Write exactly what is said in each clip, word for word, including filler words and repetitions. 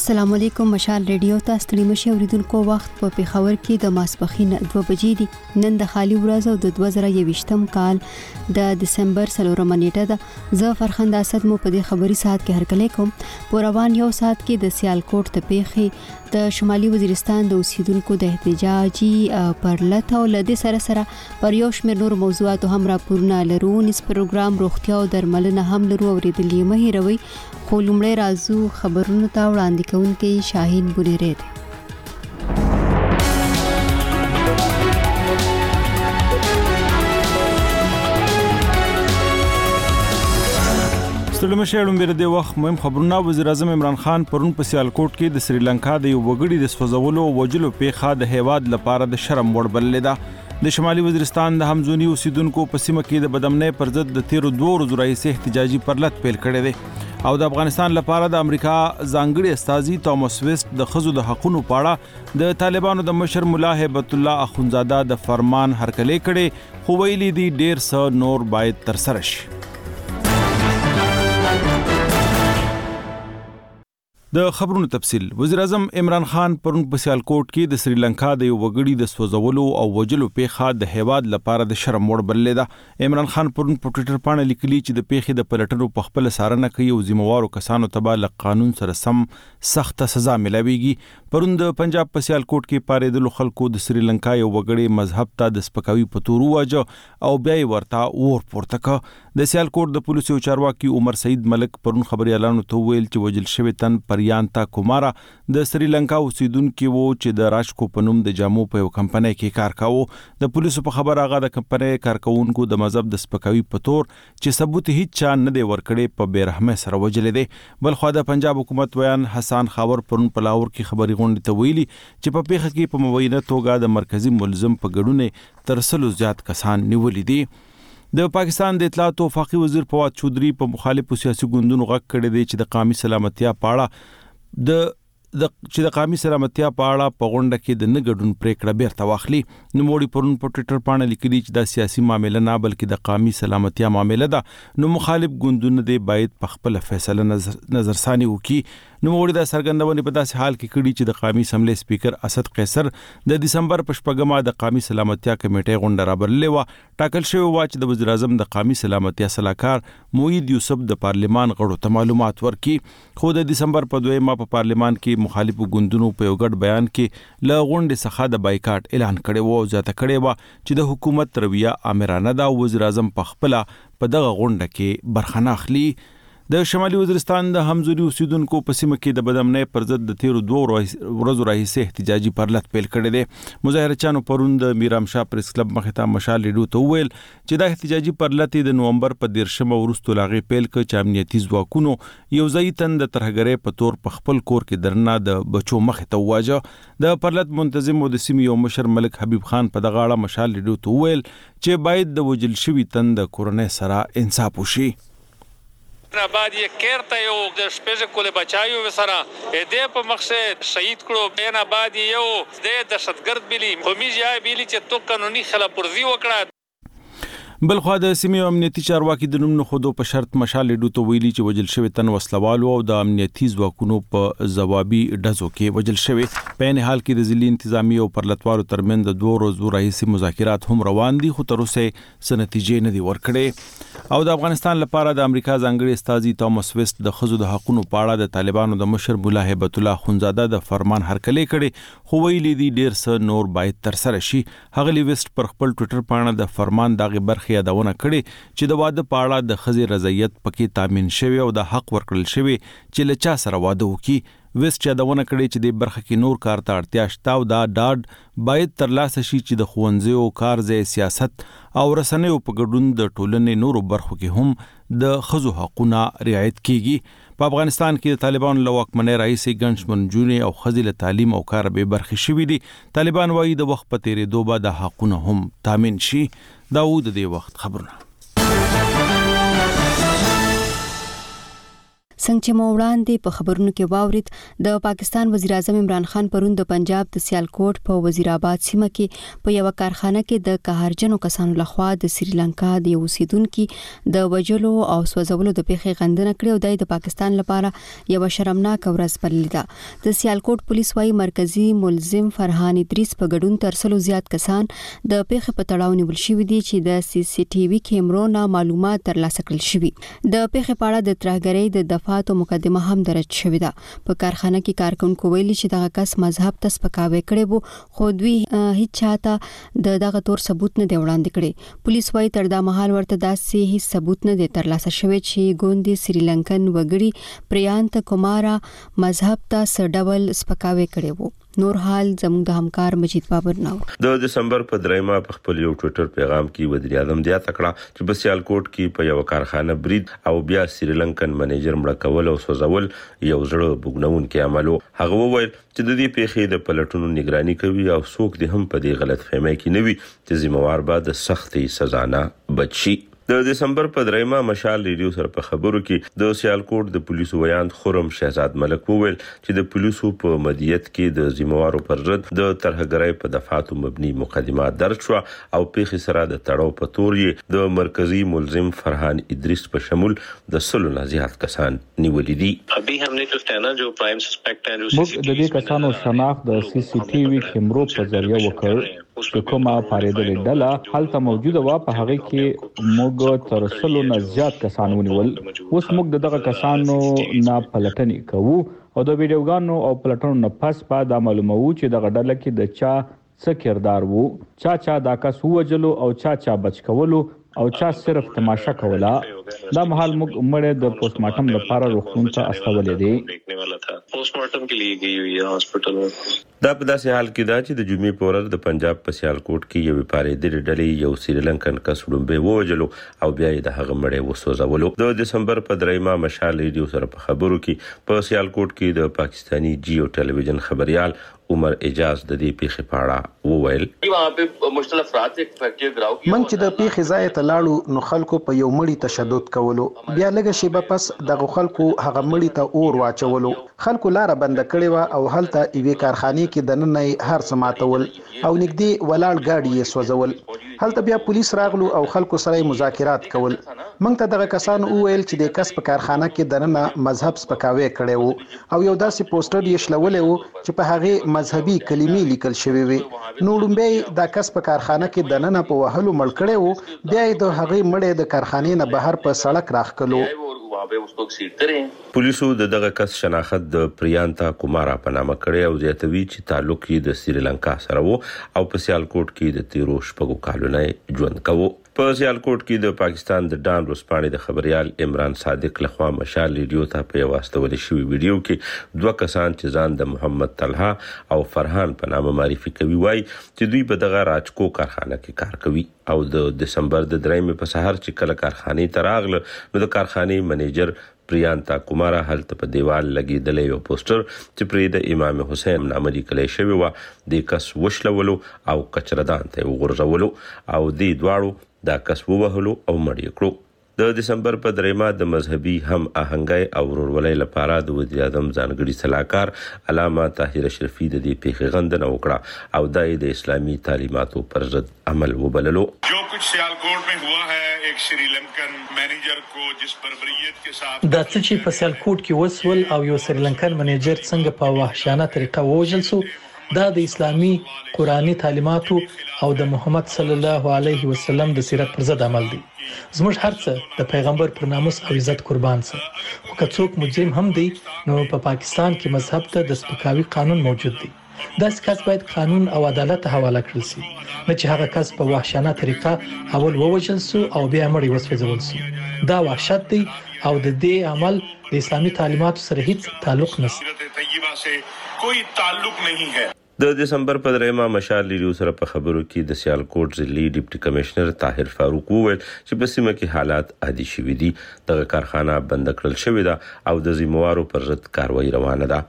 السلام علیکم. مشال ریډیو ته ستړي مشي اوریدونکو وخت په پیښور کې د ماسپخین دوه بجې دي. نن د خالی ورځ او د دوه زره یوویشتم کال د دسمبر څلورمه نیټه ده. زه فرخنده اسد مو په دې خبري ساعت کې هرکلی کوم. په روان یو ساعت کې د سیالکوټ ته پیښې د شمالي وزیرستان د اوسیدونکو د احتجاجي پرلت او لدې سره سره پر یو شمېر نور موضوعاتو هم راپورونه لرو. نس پروګرام روغتیا او درملنه هم لرو اوریدلې مه هیروئ. خو لومړی راځو خبرونو ته وړاندې کوونکی شاهین بونیری دی. ستړي مشي اړوند د وخت مهم خبرونه. وزیر اعظم عمران خان پرون په سیالکوټ کې د سریلانکا د یو وګړي د سوځولو او وجلو پیښه د هیواد لپاره د شرم وړ بللې ده. د شمالي وزیرستان د همزونی اوسیدونکو په سیمه کې د بدامنۍ پر ضد د تیرو دوه ورځو راهیسې احتجاجي پرلت پیل کړی دی او د افغانستان لپاره د امریکا ځانګړي استازي توماس ویسټ د ښځو د حقوقو په اړه د طالبانو د مشر مولا هیبت الله اخونزاده د فرمان هرکلی کړي، خو ویلي دي ډیر څه نور باید ترسره شي. د خبرونو تفصیل. وزیر اعظم عمران خان پرون په سیالکوټ کې د سریلانکا د یو وګړي د سوځولو او وجلو پیښه د هیواد لپاره د شرم وړ بللې ده. عمران خان پرون په ټوئیټر باندې لیکلي چې د پیښې د پلټنو په خپل څارنه کوي او ذمہوارو کسانو ته به له قانون سره سم سخت سزا ملويږي. پرون د پنجاب په سیالکوټ کې پاریدلو خلکو د سریلانکا یو وګړي مذهب ته د سپکاوي په تور وواجه او بیا یې ورته ور پورته کړ. د سیالکوټ د پولیسو چارواکي عمر سعید ملک پرون خبريالانو ته ویل چې وجل شوی تن پریانتا کومارا د سریلانکا اوسیدونکو وو چې د راشکو په نوم د جامو په یو کمپنۍ کې کار کاوه. د پولیسو په خبر هغه د کمپنۍ کارکونکو د مذهب د سپکاوي په تور چې ثبوت هیڅ چا نه دی ورکړي په بیرحمه سره وجلې دي. بل خو د پنجاب حکومت ویان حسن خاور پرون په لاهور کې خبري غونډه ته ویلي چې په پیښه کې په مبینه توګه د مرکزی ملزم په ګډون تر سلو زیات کسان نیولې دي. د پاکستان د اطلاعات او وفاقي وزیر فواد چودري په مخالفو سیاسي ګوندونو غږ کړی دی چې د قومي سلامتیا په اړه د د چې د قومي سلامتیا په اړه په غونډه کې د نه ګډون پریکړه بیرته واخلي. نو موړي پرون په ټوئیټر باندې لیکلي چې دا سیاسي معاملې نه بلکې د قومي سلامتیا معاملې ده. نو مخالف ګوندونه دی باید په خپل فیصله نظر نظرثاني وکړي. نو موړي د سرګندونې په داسې حال کې کړي چې د قومي اسمبلی سپیکر اسد قیصر د دسمبر په شپږمه د قومي سلامتیا کمیټې غونډه رابللې و. ټاکل شوی و چې د وزیر اعظم د قومي سلامتیا صلاحکار موحد یوسف د پارلیمان غړو ته معلومات ورکړي. خو د دسمبر په دویمه په پارلیمان کې مخالفو ګوندونو په یو ګډ بیان کې له غونډې څخه د بایکاټ اعلان کړی و او ځاته کړی و چې د حکومت رویه آمرانه ده او وزیر اعظم په خپل په دغه غونډه کې برخه نه اخلي. د شمالي وزیرستان د همزوري اوسیدونکو په سیمه کې د بدامنۍ پر ضد د تیرو دوه ورځو راهیسې احتجاجي پرلت پیل کړی دی. مظاهرچیانو پرون د میرام شاه پریس کلب مخې ته مشال ریډیو ته وویل چې دا احتجاجي پرلت د نومبر په دیرشمه وروسته لاغې پیل کړ چې امنیتي ځواکونو یو ځای تن د ترهګرۍ په تور په خپل کور کې درنه د بچو مخې ته وواجه. د پرلت منتظم د سیمې یو مشر ملک حبیب خان په دغه اړه مشال ریډیو ته وویل چې باید د وجل شوي تن د کورنۍ سره انصاف وشي. بعد یک کېرته یو د شپږ کولې بچایو وسره دې په مقصد شهید کړو. بینه بعد یو د دهشتګرد بلی خمیز یا بیلی چې تو قانوني خلاپورزي وکړه. بل خو د سیمې امنیتي چارواکي د نوم نه خودو په شرط مشال ډو ته ویلي چې وجل شوی تن وسلوالو او د امنیتي ځواکونو په ځوابي ډزو کې وجل شوی. په ان حال کې د ځلي انتظامی او پرلتوارو ترمن د دوه ورځو راهیسې مذاکرات هم روان دي خو تر اوسه څه نتیجې نه دي ورکړې. او د افغانستان لپاره د امریکا ځانګړي استازي توماس ویسټ د ښځو د حقوقو په اړه د طالبانو د مشر مولا هیبت الله اخونزاده د فرمان هرکلی کړي، خو ویلي دي ډیر څه نور باید ترسره شي. هغه ویسټ پر خپل ټوئیټر باندې د فرمان دغه برخه یادونه کړي چې د واده په اړه د ښځې رضایت پکې تامین شوی او د حق ورکړل شوی چې له چا سره واده وکړي. ویسټ یادونه کړي چې د برخه کې نور کار ته اړتیا شته او دا ډاډ باید ترلاسه شي چې د ښوونځیو، کارځای، سیاست او رسنیو په ګډون د ټولنې نورو برخو کې هم د ښځو حقونه رعایت کیږي. په افغانستان کې د طالبانو له واکمنۍ راهیسې ګڼ شمېر نجونې او ښځې له تعلیم او کار بې برخې شوي دي. طالبان وایي د وخت په تېرېدو به د حقونه هم تامین شي. دا و د دې وخت خبرونه. څنګه چې مو وړاندې په خبرونو کې واورید د پاکستان وزیر اعظم عمران خان پرون د پنجاب د سیالکوټ په وزیر آباد سیمه کې په یو کارخانه کې د قهرجنو کسانو لخوا د سریلانکا د اوسیدونکو د وجلو او سوځولو د پیښې غندنه کړې او د پاکستان لپاره یو شرمناک ورځ بللې ده. د سیالکوټ پولیس وايي مرکزی ملزم فرحان ادریس په ګډون ترسلو زیات کسان د پیښې په تړاو نیول شوي دي چې د سی سی ټي وي کیمرو نه معلومات ترلاسه کړل شوي. د پیښې په اړه د ترهګرۍ د دفعات او مقدمه هم درج شوې ده. په کارخانه کې کارکونکو ویلي چې دغه کس مذهب ته سپکاوی کړی وو خو دوی هیڅ چاته د دغه تور ثبوت نه دی وړاندې کړی. پولیس وايي تر دا مهال ورته داسې هیڅ ثبوت نه دی ترلاسه شوی چې ګوندي سریلانکن وګړي پریانت کومارا مذهب ته سډول سپکاوی کړی وو. نور حال زموږ د همکار مجید بابر نو د دسمبر په دریمه په خپل یو ټویټر پیغام کې وزیر اعظم د تکړه چې په سیالکوټ کې په یو کارخانه برید او بیا سریلانکن منیجر مړ کول او سوځول یو زړه بوګنون کې عملو. هغه وویل چې د دې پیښې د پلټونو نگراني کوي او څوک دې هم په دې غلط فهمي کې نه وي چې ذمہوار به د سختي سزا نه بچي. د دسمبر په دریمه مشال ریډیو سره په خبرو کې د سیالکوټ د پولیسو ویاند خرم شهزاد ملک وویل چې د پولیسو په مدیریت کې د ذمہوارو پر ضد د ترهګرۍ په دفعاتو مبني مقدمات درج شو او پیښې سره د تړاو په تور یې د مرکزی ملزم فرحان ادریس په شمول د سلو نه زیات کسان نیولې دي. ابي हमने जो स्टैना जो प्राइम सस्पेक्ट हैं जो موږ د دې کسانو شناخت د سی سی ټي وي کیمرو په ذریعہ وکړ چې کومه پاریدلې ډله حالت موجوده و. په هغه کې موږ تر سلو نه زیات کسان ونیول. اوس موږ دغه کسانو نه پلټنې کوو او د ویډیوګانو او پلټنو نه پس په دا معلومو چې دغه ډله کې د چا څه کردار وو، چا چا دا کس وجلو او چا چا بچ کولو او چا صرف تماشا کولا. دا محل موږ مړ د پوسټ مارټم لپاره روغتون ته استولې دي. پوسټ مارټم کې لیږي وی هاسپټل. دا په داسې حال کې دا چې د جمعې په ورځ د پنجاب په سیالکوټ کې یو پاره د ډلې یو سریلانکن کس وډمبه ووجلو او بیا یې د هغه مړ وسوځولو. د دسمبر په دریمه مشال ریډیو سره په خبرو کې په سیالکوټ کې د پاکستانی جیو ټلویزیون خبريال عمر اجاز د دې پیښې په اړه وویل من چې د پیښې ځای ته لاړو نو خلکو په یو مړی تشدد کولو، بیا لږه شیبه پس دغه خلکو هغه مړی ته اور واچولو. خلکو لار بند کړې و او هلته ایوې کارخانه کې د نن نه هر څه ماتول او نګدي ولاړ گاډي یې سوځول. هلته بیا پولیس راغلو او خلکو سره مذاکرات کول. موږ ته دغه کسان وویل چې د کس په کارخانه کې د نن مذهب سپکاوی کړی وو او یو داسې پوسټر یې شلولې وو چې په هغه مذهبي کلمې لیکل شوی وي. نو لومبه دا کس په کارخانه کې د نن په وهلو مړ کړی وو، بیا د هغه مړې د کارخانې نه بهر په سړک راخکلو. پولیسو د دغه کس شناخت د پریانتا کومارا په نامه کړی او زیاتوي چې تعلق یې د سریلانکا سره وو او په سیالکوټ کې د تیرو شپږو کالو نه ژوند کاوه. په سیالکوټ کې د پاکستان د ډان ورسپانې د خبريال عمران صادق لخوا مشال ریډیو ته په واستول شوی ویډیو کې دوه کسان چې ځان د محمد طلحه او فرحان په نامه معرفي کوي وایي چې دوی په دغه راجکو کارخانه کې کار کوي او د دسمبر د دریمې په سحر چې کله کارخانه ته راغله نو د کارخانه منیجر پریانتا کومارا هلته په دیوال لګیدل یو پوسټر چې پرې د امام حسین نامه لیکل شوی و د کس وشلولو او کچردان ته وغورځولو او د دواړو دا کس ووهلو او مړ کړو. د دسمبر په دریمه د مذهبي هم آهنګي او ورولۍ لپاره د وزیر اعظم ځانګړي صلاحکار علامه طاهر اشرفي د دې پیښې غندنه وکړه او د اسلامي تعلیماتو پر ضد عمل وبللو. جو کچھ سیالکوٹ میں ہوا ہے ایک سریلنکن مینیجر کو جس پر بریت کے ساتھ دا چې په سیالکوټ کې وسول او یو سریلنکن مینیجر څنګه په وحشیانه طریقه ووژل سو، دا د اسلامي قرآنی تعلیماتو او د محمد صلی الله علیه وسلم د سیرت پر ضد عمل دی. زموږ هرڅه د پیغمبر پر ناموس او عزت قربان سه. خو که څوک مجرم هم دی نو په پا پاکستان کې مذهب ته د سپکاوي قانون موجود دی. داس کس باید قانون او عدالت حواله کړل شي، نه چې هغه کس په وحشیانه طریقه اول ووجل سو او بیا مړی وسوځول سو. دا وحشت دی او د دې عمل د اسلامي تعلیماتو سره هیڅ تعلق نشته. کوئی تعلق نہیں ہے. د دسمبر په دریمه مشال ریډیو سره په خبرو کې د سیالکوټ ضلعي ډیپټي کمشنر طاهر فاروق وویل چې په سیمه کې حالات عادي شوي دي. دغه کارخانه بند کړل شوې ده او د ذمہوارو پر ضد کاروایی روانه ده.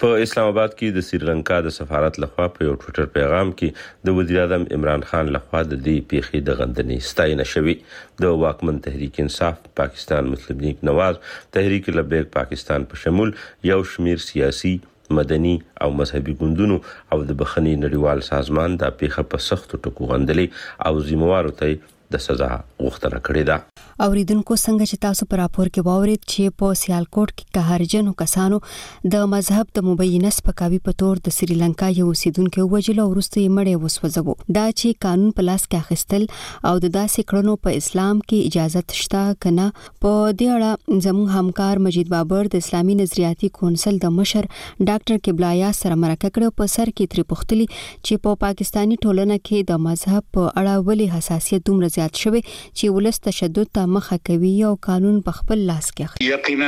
په اسلام آباد کې د سریلانکا د سفارت لخوا په یو ټویټر پیغام کې د وزیر اعظم عمران خان لخوا د دې پیښې د غندنې ستاینه شوې. د واکمن تحریک انصاف پاکستان مسلم لیگ نواز تحریک لبیک پاکستان په شمول یو شمیر سیاسي مدني او مذهبي ګوندونو او د بخښنې نړیوال سازمان د پیښه په سخت ټکو غندلې او ذمہوارو ته د سزا غوښتنه کړې ده. اوریدونکو څنګه چې تاسو پر راپور کې واورید چې په سیالکوټ کې قهرجنو کسانو د مذهب د مبینه سپکاوي په تور د سریلانکا یو اوسیدونکو وجل او وروسته یې مړی وسوځو. دا چې قانون په لاس کې اخیستل او د داسې کړنو په اسلام کې اجازه شته کنه. په دې اړه زموږ همکار مجید بابر د اسلامي نظریاتي کونسل د مشر ډاکټر قبلایا سره مرکه کړې په سر کې تری پختلی چې په پاکستانی ټولنه کې د مذهب په اړه ولې حساسیت دومره زیات شوی چې ولست تشدد ته مخه کوي او قانون په خپل لاس کې اخلي. یقینا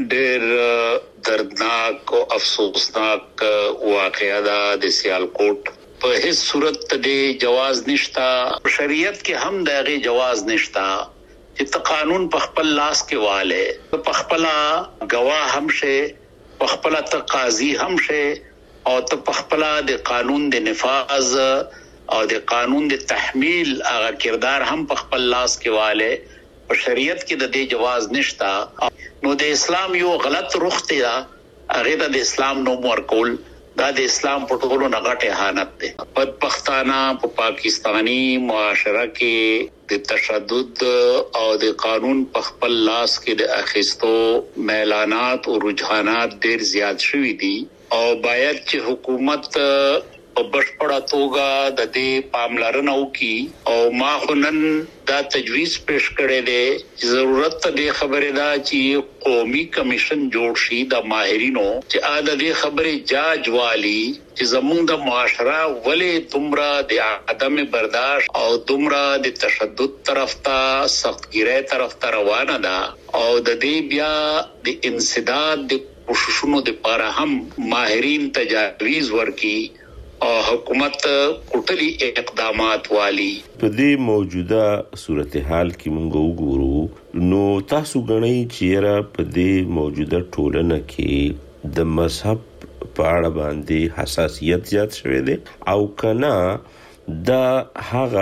ډېر دردناک او افسوسناک واقعا ده د سیالکوټ. په هیڅ صورت د جواز نشتا، شریعت کې هم دغه جواز نشتا چې ته قانون په خپل لاس کې واله، په خپل گواه هم شه، په خپل ته قاضي هم شه او ته په خپل د قانون د نفاذ او د قانون د تحمیل هغه کردار هم په خپل لاس کې واله. په شریعت کې د دې جواز نشتا. نو د اسلام یو غلط رخ دی، هغه د اسلام نوم ورکول دا د اسلام په ټولو نه غټه اهانت دی. بدبختانه په پاکستانی معاشره کې د تشدد او د قانون په خپل لاس کې د اخیستو میلانات او رجحانات ډیر زیات شوي دي او باید چې حکومت په بشپړه توګه د دې پاملرنه وکړي. او ما خنن دا تجویز پیش کړی دی چې ضرورت ته خبره ده چې قومي کمیشن جوړ شي د ماهرینو چې آ د دې خبره جاج والی چې زموږ د معاشره ولې تمرا د عدم برداشت او تمرا د تشدد طرف ته سختګیری طرف ته روانه ده او د دې بیا د انسداد د کوششونو لپاره هم ماهرین تجاویز ورکړي او حکومت کوټلی اقدامات والی. په دې موجوده صورتحال کې موږ وګورو نو تاسو غنئ چې په دې موجوده ټولنه کې د مذهب په اړه باندې حساسیت زیات شوی دی او کنا دا هغه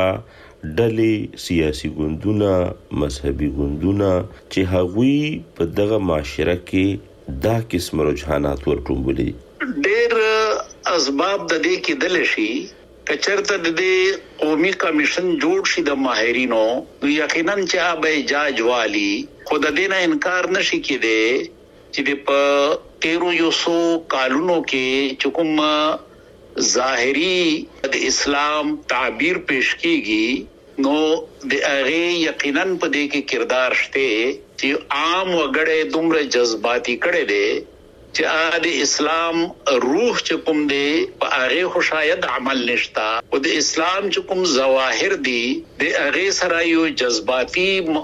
ډلې سیاسي ګوندونه مذهبي ګوندونه چې هغوی په دغه معاشره کې دا قسم رجحانات ورټومبلي. ډېر اسباب د دې کې دل شي کچرته د دې قومي کمیشن جوړ شي د ماهرینو نو یقینا چې به جاج والی خود د دې نه انکار نشي کېده چې په تیرو یو سو کالونو کې چکم ظاهری د اسلام تعبیر پیش کیږي نو د هغه یقینا په دې کې کردار شته چې عام وګړي دومره جذباتي کړي دي چې د اسلام روح چې کوم دی په هغه خو شاید عمل نشتا او د اسلام چې کوم ظواهر دي د هغه سره یو جذباتي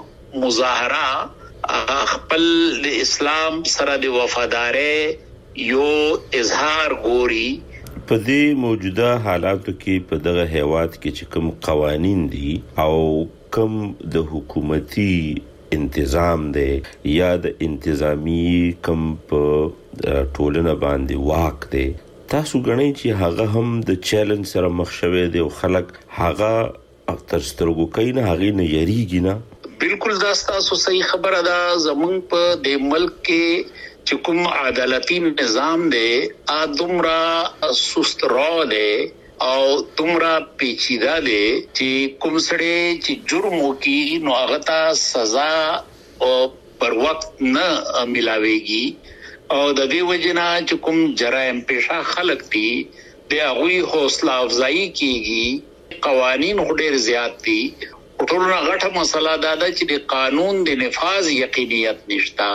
مظاهره خپل د اسلام سره د وفادارۍ یو اظهار ګوري. په دې موجوده حالاتو کې په دغه هیواد کې چې کوم قوانین دي او کوم د حکومتي انتظام دی یا د انتظامی کم په ټولنه باندې واک دی تاسو غنئ چې هغه هم د چیلنج سره مخ شوي دي او خلک هغه تر سترګو کوي نه هغه نه یریږي نه. بالکل دا تاسو صحیح خبره ده. زمونږ په د ملک کې چې کوم عدالتي نظام دی ا دومره سست را دی او تمرا پیچیدہ دے چې کوم سړی چې جرم وکړي نو هغه ته سزا او پر وخت نه ملاويږي او د دې وجنه چې کوم جرایم پیشه خلک دي د هغوی حوصله افزایی کیږي. قوانین ډېر زیات دي. ټولنه غټه مسله دا ده چې د قانون د نفاذ یقینیت نشته.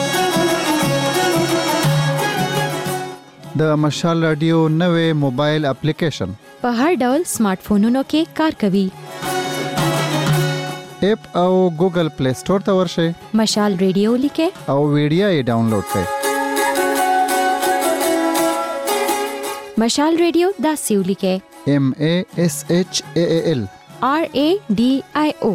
د مشال رادیو نوې موبایل اپلیکیشن په هر ډول سمارټ فونونو کې کار کوي. اپ او ګوګل پلی سٹور ته ورشئ. مشال رادیو لیکه او ویډیو یې ډاونلوډ کړئ. مشال رادیو دا سیو لیکه M A S H A A L R A D I O.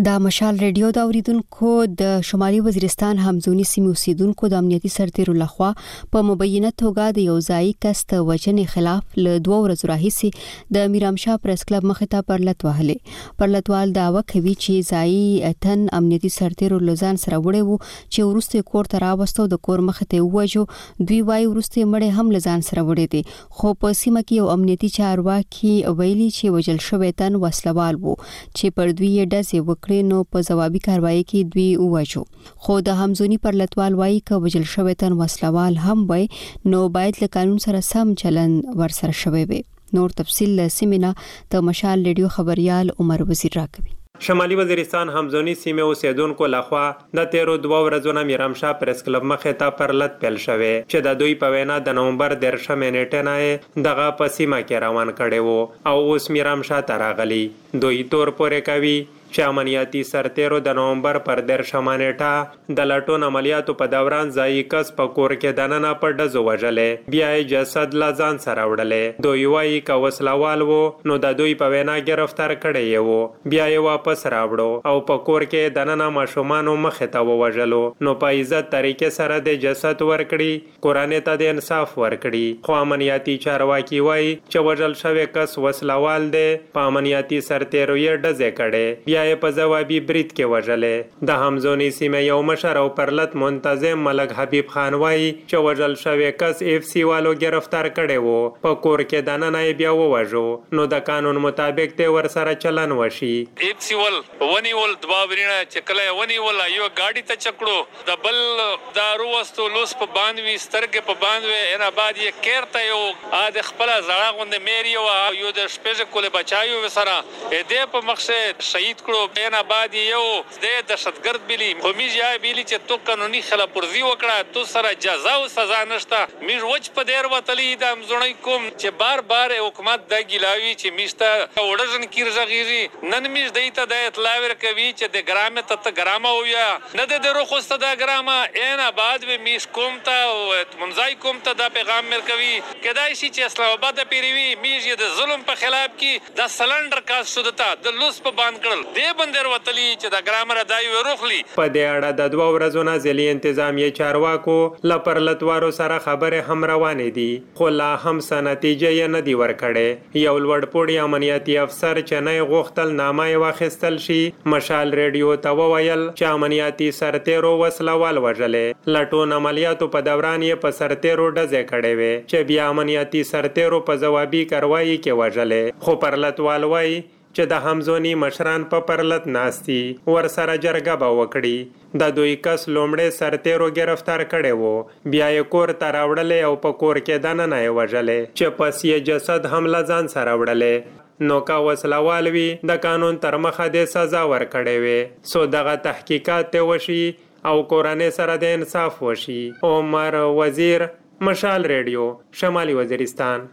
د مشال ریډیو د اوریدونکو د شمالي وزیرستان همزونی سیمې اوسیدونکو د امنیتي سرتیرو لخوا په مبینه توګه د یو ځای کس د وژنې خلاف له دوه ورځې راهیسې د میرامشاه پریس کلب مخې ته پرلط وهلې. پرلطوال دعوه کوي چې ځای اتن امنیتي سرتیرو لزان سره وړي وو چې ورسته کور ته راوستو د کور مخې ته ووجو. دوی وايي ورسته مړې هم لزان سره وړي دي خو په سیمه کې یو امنیتي چارواکي ویلي چې وجل شوی تن وسلوال وو چې پر دوی ډزې وکړي نو په جوابي کاروایی کې دوی ووجو. خو د همزونی پرلطوال وايي ک وجل شوی تن وسلوال هم وي نو باید له قانون سره سم چلن ورسره شوی وي. نور تفصیل سیمینا د مشال ریډیو خبريال عمر وزیر راکوي. شمالي وزیرستان همزونی سیمه اوسیدونکو لخوا د تیرو دوه ورځو نه میرامشاه پریس کلب مخې ته پرلط پیل شوه چې د دوی په وینا د نومبر دیرشمه نیټه نه دغه په سیمه کې روان کړي وو او اوس میرامشاه ته راغلي. دوی تور پورې کوي چې امنیتي سرتیرو د نومبر پر دیرشمه نیټه د لټون عملیاتو په دوران ځای کس په کور کې دننه په ډزو وژلې بیا یې جسد لا ځان سره وړلې. دوی وايي که وسلوال وو نو د دوی په وینا گرفتار کړي وو بیا یې واپس راوړو او په کور کې دننه ماشومان مخې ته ووژلو نو په عزت طریقې سره د جسد ورکړي قرآن ته د انصاف ورکړي. خو امنیتي چارواکي وايي چې وژل شوی کس وسلوال دی په امنیتي سرتیرو یې ډزې کړي بیا یې په جوابي برید کې وژلې. د همزونی سیمه یو مشر او پرلط منتظم ملک حبیب خان وايي چې وژل شوی کس اف سی والو گرفتار کړي وو په کور کې دننه یې بیا ووژو نو د قانون مطابق ته ور سره چلن وشي. اف سی ول ونی ول دوا ورینه چې کله ونی ول یو گاډي ته چکړو د بل دارو واستو لوس په باندې سترګې په باندې ان آباد یې کېرته یو ا د خپل زړه غوند مېری او یو د شپږ کول بچایو وسره دې په مقصد شهید کړو بین آباد یو د دهشتګرد بلی خو میج یا بیلی چې تو قانوني خلاف ورزي وکړه تو سره جزا او سزا نشته. میج وچ په دیر وتلی د امزونی کوم چې بار بار حکومت د ګلاوی چې میشته وړژن کیرځغیږي نن میج دیته د اطلاع ورکوي چې د ګرامه ته ګرامه ویا نه د درو خوسته د ګرامه ان آباد به میش کوم ته منځای کوم ته د پیغام ورکوي کدای شي چې اسلام آباد پیریوي میج د ظلم په خلاف کې د سلندر کاس شو دته د لوس په باندې کړل دی بندر وتلی چې د ګرامر دای وروخلی. په دې اړه د دوه ورځو نه ځلې انتظامیه چارواکو لپرلتوارو سره خبره هم روانې دي خو لا هم څه نتیجه یې نه دی ورکړې. یو لوړپوړی امنیتي افسر چې نه غوښتل نامه یې واخیستل شي مشال ریډیو ته وویل چې امنیتي سرتیرو وسلوال وژلې. لټون عملیاتو په دوران یې په سرتیرو ډزې کړې وې چې بیا امنیتي سرتیرو په جوابي کاروایی کې وژلې. خو پرلتوال وایي چې د همزونی مشران په پرلط ناستی ور سره جرګه به وکړي. د دوی کس لومړی سرتیرو گرفتار کړي وو بیا یې کور ته راوړلې او په کور کې دننه یې وژلې چې پس یې جسد هم له ځان سره وړلې. نو کا وسلوال وي د قانون تر مخه د سزا ورکړي وي سو دغه تحقیقات ته وشي او قرآن سره د انصاف وشي. عمر وزیر مشال ریډیو شمالي وزیرستان.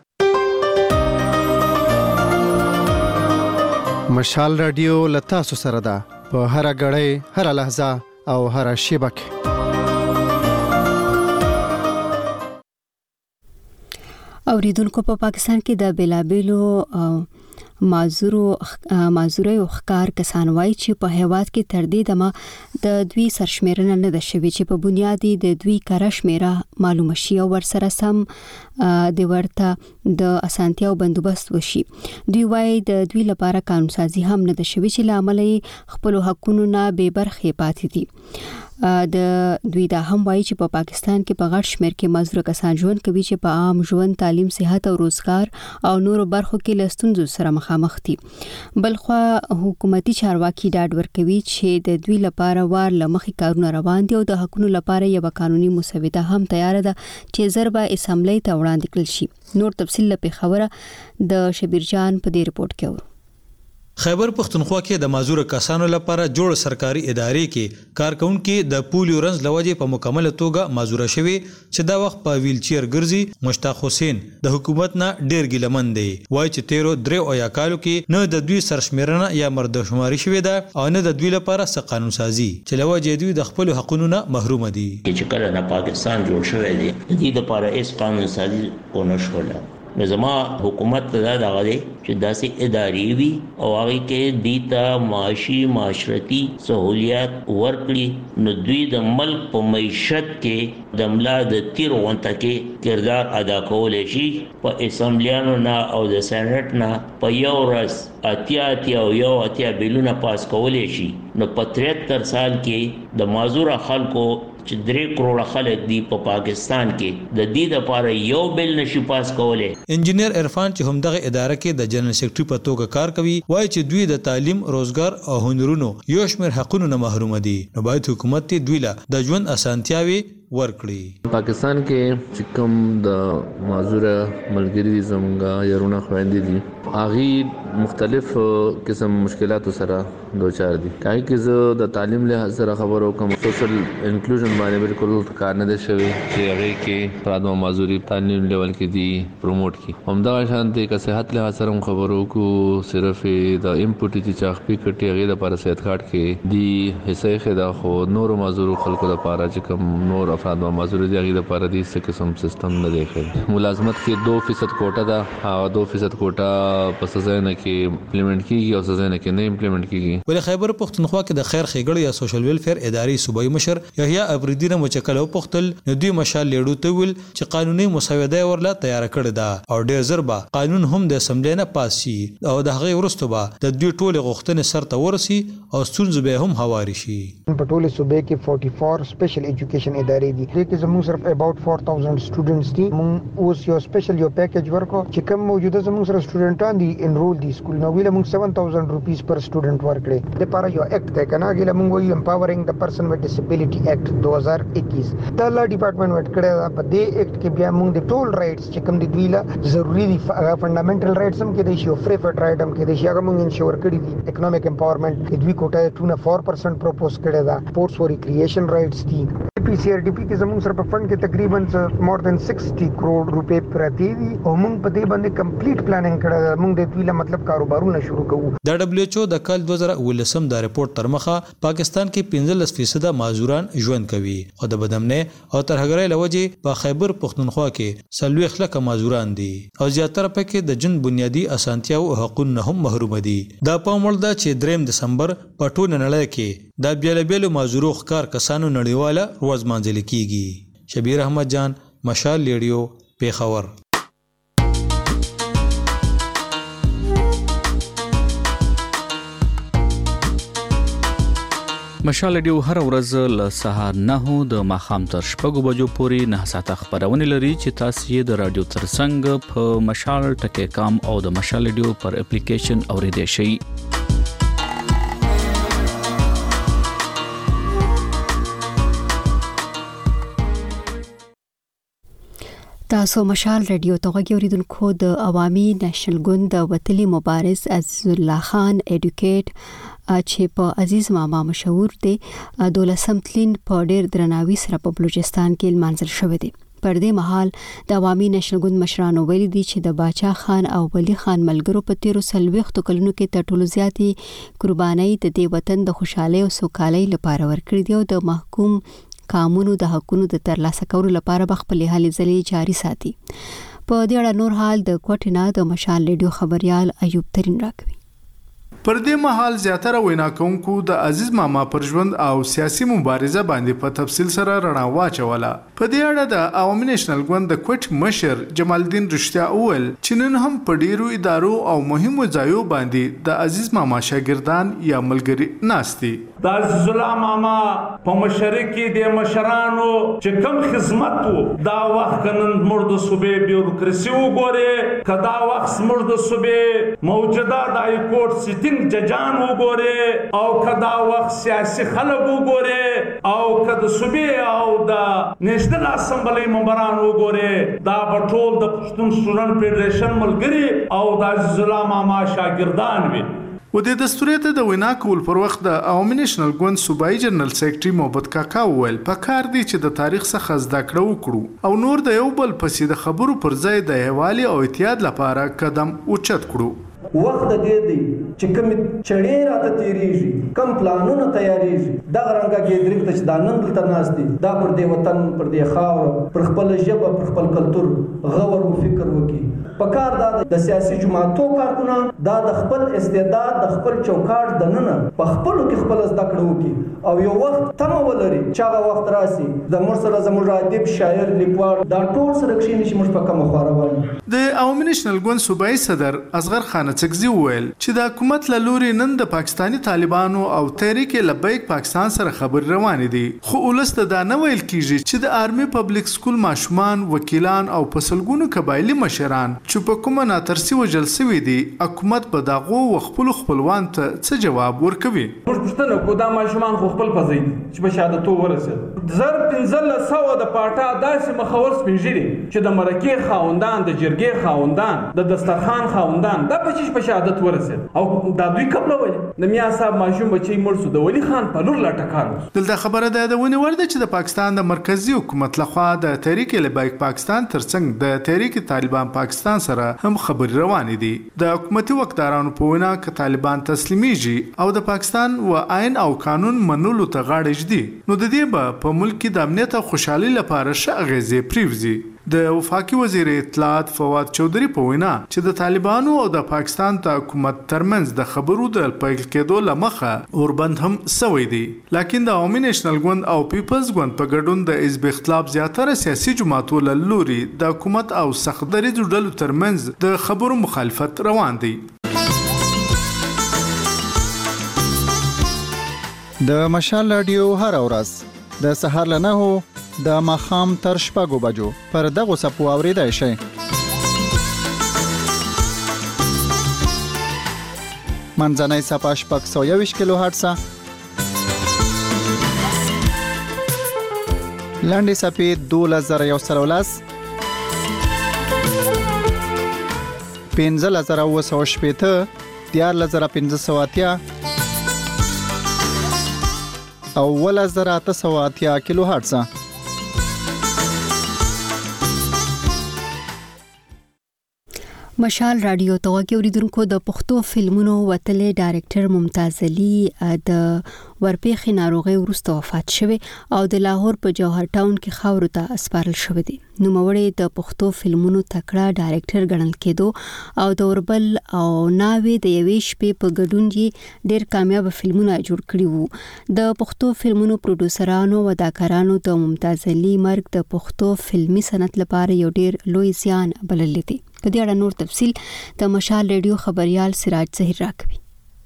مشال رادیو لتا سو سره ده په هر غړې هر لحظه او هر شیبه کې. اوریدونکو په پاکستان کې د بیلابیلو معذورو معذوري او ښکار کسان وایي چې په هیواد کې تر دې دمه د دوی سرشمیرنه نه ده شوې چې په بنیادی د دوی کار شمیره معلومه شي او ورسره سم د ورته د اسانتیا او بندوبست وشي. دوی وایي د دوی لپاره قانون سازي هم نه ده شوې چې لامل خپل حقوقو نه بې برخې پاتې دي. د دوی دا هم وایي چې په پاکستان کې په غټ شمیر کې معذور کسان ژوند کوي چې په عام ژوند، تعلیم، صحت او روزګار او نورو برخو کې له ستونزو سره مخامخ دي. بلخوا حکومتي چارواکي ډاډ ورکوي چې د دوی لپاره وار لمخې کارونه روان دي او د حقوقو لپاره یو قانوني مسوده هم تیار ده چې ضربه اسمبلی ته وړاندې کړل شي. نور تفصیل په خبره د شبیر جان په دې رپورت کې ورو. خیبر پختونخوا کې د معذور کسانو لپاره جوړ سرکاري ادارې کې کارکونکو د پولیو رنز لوجې په مکمل توګه معذور شوي چې دا وخت په ویل چیر ګرځي. مشتاق حسین د حکومت نه ډیر ګیلمن دی، وایي چې تیرو درې او یا کالو کې نه د دوی سرشمیرنه یا مردشماري شوې ده او نه د دوی لپاره څه قانون سازي چې لوجې دوی د خپل حقوقو نه محروم دي. چې کله نه پاکستان جوړ شوی دی د دې لپاره هیڅ قانون سازي ونه شوله نو زما حکومت ته دا غوړي چې داسې ادارې وي او هغه کې دیتا معاشي معاشرتي سہولیات ورکړي نو دوی د ملک په معیشت کې د ملا د تیر غونټه کې کردار ادا کولای شي. په اسمبلیانو نه او د سېنات نه په یو ورځ اتیا اتیا او یو اتیا بیلونه پاس کولای شي. نو په تریهتر سال کې د معذور خلکو چې درې کروڑه خلک دی په پا پاکستان کې د دې لپاره یو بل نشي پاس کولای. انجینیر عرفان چې همدغه اداره کې د جنرال سیکریټري په توګه کار کوي وایي چې دوی د تعلیم، روزګار او هنرونو یو شمېر حقونو نه محروم دي. نو باید حکومت ته دوی له د ژوند اسانتیاوي ورکړي. پاکستان کې چې کوم د معذور ملګری زمونږه يرونه خويندې دي هغه مختلف قسم مشکلاتو سره دوچار دي. کای کې زه د تعلیم له سره خبرو کوم سوشل انکلوژن باندې بالکل کار نه دی شوی چې هغه کې پرادو معذوري تعلیم لیول کې دي پروموټ کی. همدا شانتي که صحت له سره خبرو کو صرف د انپوټ چې چاخپی کټي هغه د پر صحت کارت کې دی حصے خدا خو نور معذور خلکو لپاره چې کوم نور افراد معذور دي هغه لپاره دي څه قسم سیستم نه دی. ملازمت کې دو فیصد کوټه ده او دو فیصد کوټه په سزا نه کې امپلیمنٹ کیږي او سزا نه کې نه امپلیمنٹ کیږي. ولې خیبر پختونخوا کې د خیر ښېګړې یا سوشل ویلفیر ادارې صوبایي مشر یحیی افریدی نه مچکل او پختل نو دوی مشال لیډو ته ویل چې قانوني مسوده ورله تیار کړی ده او ډېر زر به قانون هم د اسمبلی نه پاس شي او د هغې وروسته به د دوی ټولې غوښتنې سرته ورسي او ستونزې به هم هواري شي. په ټولې صوبې کې چوالیس سپیشل ایجوکیشن ادارې دي. دې کې زموږ صرف اباوت four thousand سټوډنټس دي. موږ اوس یو سپیشل یو پیکیج ورکو چې کوم موجوده زموږ سره سټوډنټان دي انرول دي سکول نو ویل موږ seven thousand روپیز پر سټوډنټ ورکړي. د لپاره یو اکټ دی کنه هغه موږ وایو امپاورینګ د پرسن وذ ډیسابیلیټي اکټ دو هزار اکیس دا لا ډپارټمنټ ورک کړی دا. په دې اکټ کې بیا موږ د ټول رائټس چې کوم دي دوی لا ضروری دي فنډامنټل رائټس هم کې دي شي او فری فټ رائټ هم کې دي شي هغه موږ انشور کړی دي. اکونومیک امپاورمنٹ کې دوی کوټه two point four percent پروپوز کړی دا. سپورټس فور ریکرییشن رائټس دي. پی سی آر ډی پی کې زموږ سره په فند کې تقریبا مور دین sixty کروڑ روپے پراتی دي او موږ په دې باندې کمپلیټ پلانینګ کړی دا. موږ د دوی له مطلب کاروبارونه شروع کوو. د دبليو ایچ او د کال دوه زره ولسم د ریپورت تر مخه پاکستان کې پنځلس فیصد معذوران ژوند کوي او د بدامنۍ او ترهګرۍ لوجې په خیبر پختونخوا کې څلوېښت لکه معذوران دي او زیاتره پکې د جن بنیادی اسانتیاو او حقوقو هم محروم دي. دا په مول دا چې دریم دسمبر په ټول نړۍ کې د بیلابیلو معذورو ښکار کسانو نړیواله ورځ مانځل کیږي. شبیر احمد جان، مشال ریډیو، پیښور. مشال ریډیو هر ورځ له سهار نهو د ماښام تر شپږو بجو پورې نه ساعته خبرونه لري چې تاسو یې د رادیو ترڅنګ په مشال ټکی کام او د مشال ریډیو پر اپلیکیشن اوریدئ شئ. تاسو مشال ریډیو ته غوږی اوریدونکو د عوامي نېشنل ګوند د وتلي مبارز عزیز الله خان اډوکیټ چې په عزیز ماما مشهور دی دولسم تلین په ډیر درناوي سره په بلوچستان کې لمانځل شوی دی. پر دې مهال د عوامي نېشنل ګوند مشرانو ویلي دي چې د باچا خان او ولی خان ملګرو په تیرو څلوېښتو کلونو کې تر ټولو زیاتې قربانۍ د دې وطن د خوشحالۍ او سوکالۍ لپاره ورکړې دي او د محکوم قانونو د حقونو د ترلاسه کولو لپاره به خپلې هلې ځلې جاري ساتي. په دې اړه نور حال د کوټینا د مشال ریډیو خبريال ایوب ترين راکوي. پر دې مهال زیاتره وینا کوونکو د عزیز ماما پر ژوند او سیاسي مبارزه باندې په تفصیل سره رڼا واچوله. په دې اړه د عوامي نېشنل ګوند د کوټ مشر جمال الدین رښتیا اول چې نن هم په ډیرو ادارو او مهمو ځایو باندې د عزیز ماما شاګردان یا ملګری ناستي. د عزیز الله ماما په مشرکی د مشرانو چې کوم خدمت وو دا وخت کنن مرد صوبې بیوروکراسي وګوره کدا وخت مرد صوبې موجوده د ای کورټ سیټینګ ججان وګوره او کدا وخت سیاسي خلک وګوره او کدا صوبې او د نېشنل اسمبلی ممبران وګوره دا په ټول د پښتون سټوډنټ فدریشن ملګری او د عزیز الله ماما شاګردان وي. و د دستوریت د وینا کول پر وخت د عوامي نېشنل ګوند صوبایي جنرال سیکریټري محمد کاکا وویل په کار دی چې د تاریخ څخه زده کړه وکړو او نور د یو بل پسې د خبرو پر ځای د یووالي او اتحاد لپاره قدم اوچت کړو. وخت دې دی چې کوم چړې راته تیریږي کم پلانونه تیاریږي دا رنګه کې درک ته دا نن دلته ناشتي دا پر دې وطن پر دې خاور پر خپل ژبه پر خپل کلتور غور او فکر وکړي په کار دا د سیاسي جماعتو کارکونان دا د خپل استعداد د خپل چوکاټ د نن په خپل کې خپل زده کړو وکړي او یو وخت تم ولري چې هغه وخت راسي د مر سره زموږ ادیب شاعر لیکوال دا ټول سره کښیني چې موږ په کومه خوا روان د عوامي نېشنل ګوند صوبایي صدر اصغر خان اڅکزي وویل چې د حکومت له لوري نن د پاکستاني طالبانو او تحریک لبیک پاکستان سره خبر روان دي خو ولست دا نه ویل کیږي چې د آرمي پبلک سکول ماشومان وکیلان او پسلګونو قبایلی مشران چې په کومه ناترسي وجل سوي دي حکومت په دغه وخپل خپلوان ته څه جواب ورکوي موږ پښتنه کو دا ماشومان خو خپل پزې چې په شهادتو ورسېد زر پنځل سو د پاټا داسې مخور سپینجري چې د مرکې خاوندان د جرګې خاوندان د دسترخوان خاوندان د پچیش په شهادت ورسېد او دا دوی قبل ول د میا صاحب ماشوم بچي مرسو د ولی خان په لور لټکان دلته خبره ده د ونی ورده چې د پاکستان د مرکزی حکومت لخوا د تحریک لبیک پاکستان ترڅنګ د تحریک طالبان پاکستان سره هم خبر روان دي د حکومتي وکدارانو په وینا ک طالبان تسلیمیږي او د پاکستان و آئین او قانون منلو ته غاړه جدي نو د دې به په ملک کې د امنیت او خوشحالي لپاره ښه اغیزې پریوزي د وفاقي وزیر اطلاعات فواد چودري په وینا چې د طالبانو او د پاکستان ته حکومت ترمنځ د خبرو د پیل کېدو لمخه اوربند هم سوي دي لکه د عوامي نېشنل ګوند او پیپلز ګوند په ګډون د حزب اختلاف زیاتره سیاسي جماعتو له لوري د حکومت او سختدري ډلو ترمنځ د خبرو مخالفت روان دي د مشال رادیو هر ورځ د سهار له نهو د ماخام تر شپږو بجو پر دغه سپو اوریدای شي منځنۍ صفه شپږ سوه یوویشت کیلو هرتز لاندې صفې دولس زره یو سل او لس پنځلس زره اوه سوه شپېته دیارلس زره پنځه سوه اتیا او اوولس زره اته سوه اتیا کیلو هرتز مشال رادیو ته وګورئ اوریدونکو د پښتو فلمونو وتلې ډایرکټر ممتاز علي د ورپېخې ناروغي وروسته وفات شوی او د لاهور په جوهر ټاون کې خاورو ته اسپارل شوی دی نوموړی د پښتو فلمونو تکړه ډایرکټر ګڼل کېدو او د اوربل او ناوې د یوې شپې په ګډون یې ډېر کامیاب فلمونه جوړ کړي وو د پښتو فلمونو پروډوسرانو او اداکارانو د ممتاز علي مرګ د پښتو فلمي صنعت لپاره یو ډېر لوی زیان بلل دي په دې اړه نور تفصیل د مشال ریډیو خبريال سراج زهیر راکوي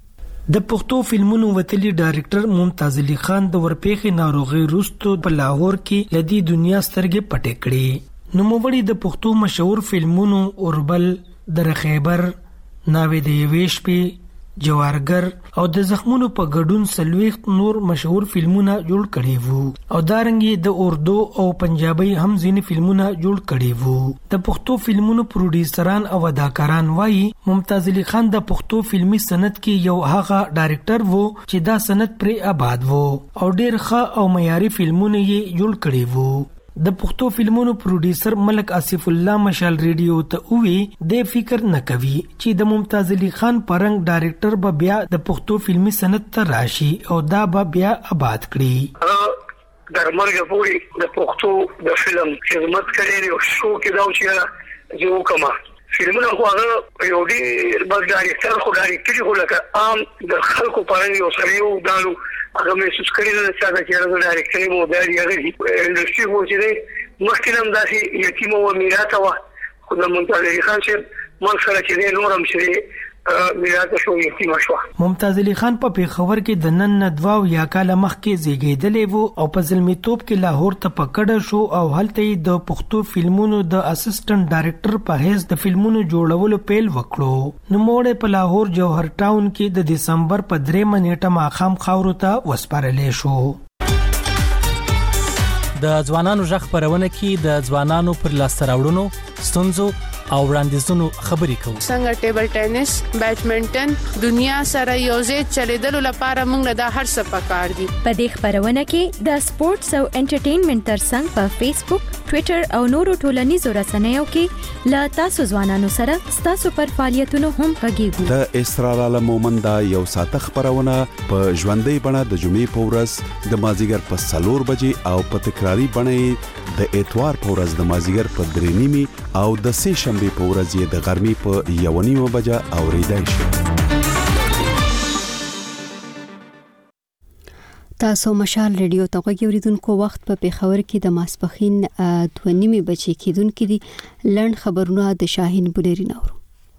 د پښتو فلمونو وتلی ډایرکټر ممتاز علي خان د ورپېخې ناروغي وروسته په لاهور کې لدی دنیا سترګې پټې کړې نوموړي د پښتو مشهور فلمونو اوربل در خیبر ناوې د یوې شپې جوارګر او د زخمونو په ګډون سلويخت نور مشهور فلمونه جوړ کړي وو او دارنګي د اردو او پنجابي هم ځینې فلمونه جوړ کړي وو د پښتو فلمونو پروډوسران او اداکاران وایي ممتاز علي خان د پښتو فلمي صنعت کې یو هغه ډایرکټر وو چې دا صنعت پر آباد وو او ډېر ښه او معیاري فلمونه یې جوړ کړي وو د پښتو فلمونو پروډوسر ملک آصف الله مشال ریډیو ته وی د فکر نه کوي چې د ممتاز علي خان پرنګ ډایرکټر به بیا د پښتو فلمي صنعت ته راشي او دا به بیا آباد کړي درمرګ پوری د پښتو د فلم خدمت کړي او شو کې دا چې جو کما فلمونه خو هغه یو دی بس ډایرکټر خو ډایرکټر خو لکه عام د خلکو پرنګ یو سره یو دالو هغه محسوس کړی نه چې دا چې دا ډایرکټر مو دا دی هغه انډستری مو چې مخکې هم داسې یتیم او میراث و خو د ممتاز علي خان چې مل سره چې نورم چې میراث شو یتیم شو ممتاز علي خان په پیښور کې د نن ندوا یا کال مخکې زیږیدلې وو او په زلمیتوب کې لاهور ته پکړه شو او هلته د پښتو فلمونو د اسسټنټ ډایرکټر په حیث د فلمونو جوړولو پیل وکړو نو موږ په لاهور جوهر ټاون کې د دسمبر په درې منېټه ماخام خاورو ته وسپارلې شو د ځوانانو ژغ خبرونه کې د ځوانانو پر لاسته راوړنو ستونزو او وړاندیزونو خبرې کوو څنګه ټیبل ټینس بیډمنټن دنیا سره یوځای چلیدلو لپاره موږ د هر څه پکار دي په دې خبرونه کې د سپورتس او انټرټینمنټ ترڅنګ په فیسبوک ټوئیټر او نورو ټولنیزو رسنیو کې لا تاسو ځوانانو سره تاسو پر فعالیتونو هم غږیږو. د اسرار عالم مومند یو ساعت خبرونه په ژوندۍ بڼه د جمعې په ورځ د مازیګر په څلور بجې او په تکراری بڼه د اتوار په ورځ د مازیګر په درې نیمې او د سه شنبه په ورځ د غرمې په یو نیمه بجه اوریدای شي. تاسو مشال ریډیو ته غوږی اوریدونکو وخت په پیښور کې د ماسپخین دوه نیمې بجې کېدونکې دي. لړن خبرونه د شاهین بولری نورو.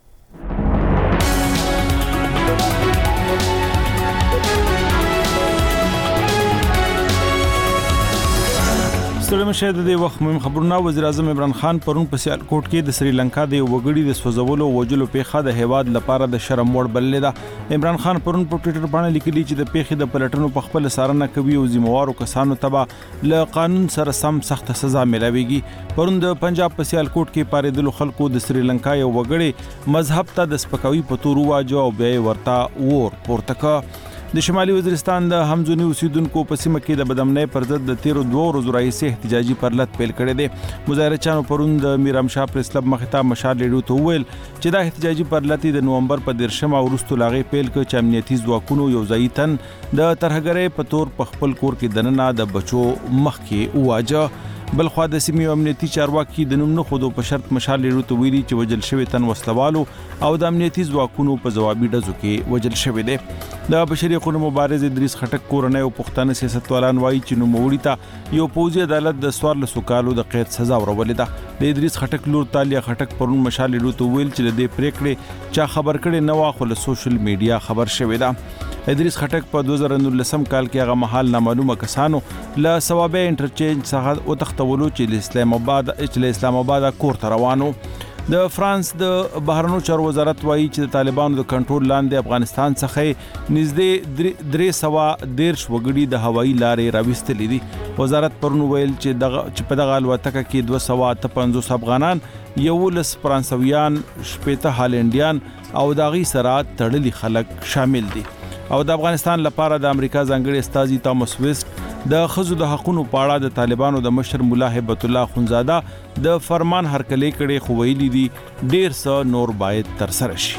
ستړي مشه د وخت مهم خبرونه. وزیر اعظم عمران خان پرون په سیالکوټ کې د سریلانکا د وګړي د سوځولو وجلو پیښه د هیواد لپاره د شرم وړ بللې ده. عمران خان پرون په ټوئیټر باندې لیکلي چې د پیښې د پلټنو په خپل سارنه کوي او ذمہوارو کسانو ته له قانون سره سم سخت سزا ملويږي. پرون د پنجاب په سیالکوټ کې پاریدلو خلکو د سریلانکا یو وګړي مذهب ته د سپکاوي په تور واجو او بیا ورته ور پورته کړ. د شمالي وزیرستان د همزونی اوسیدونکو په سیمه کې د بدامنۍ پر ضد د تیرو دوه ورځو راهیسې احتجاجي پرلط پیل کړی دی. مظاهرچیانو پرون د میرامشاه پریس کلب مخې ته مشال ریډیو ته وویل چې دا احتجاجي پرلط د نومبر په دیرشمه وروسته لاغې پیل کړ چې امنیتي ځواکونو یو ځای تن د ترهګرۍ په تور په خپل کور کې دننه د بچو مخ کې واجه. بل خو د سیمې امنیتي چارواکي د نوم نه خودو په شرط مشال ریډیو ته ویلي چې وجل شوی تن وسلوالو او د امنیتي ځواکونو په جوابي ډزو کې وجل شوی دی. د بشري حقوقو مبارز ادریس خټک کورنۍ او پښتانه سیاستوالان وایي چې نوموړي ته یو پوځي عدالت د سوار له سوکالو د قید سزا ورولې ده. د ادریس خټک لور تالیا خټک پرون مشال ریډیو ته ویل چې د دې پریکړې چا خبر کړي نه واخو له سوشل میډیا خبر شوی ده. ادریس خټک په دوه زره نولسم کال کې هغه محل نامعلومه کسانو له ثوابه انټرچینج څخه او تختولو چې اسلام آباد چې اسلام آباد کور ته روانو. د فرانس د بهرنیو چارو وزارت وایي چې د طالبانو د کنټرول لاندې افغانستان څخه نږدې درې سوه دیرش وګړي د هوایي لارې راوستلې دي. وزارت پرون ویل چې دغه چې په دغه الوتکه کې دوه سوه اته پنځوس افغانان، یولس فرانسویان، شپېته هالنډیان او د هغوی سره تړلي خلک شامل دي. او د افغانستان لپاره د امریکا ځانګړي استازي تامس ویسټ د خزو د حقوقو په اړه د طالبانو د مشر مولا هیبت الله خونزاده د فرمان هرکلی کړي خو ویلي دي ډیر څه نور باید تر سره شي.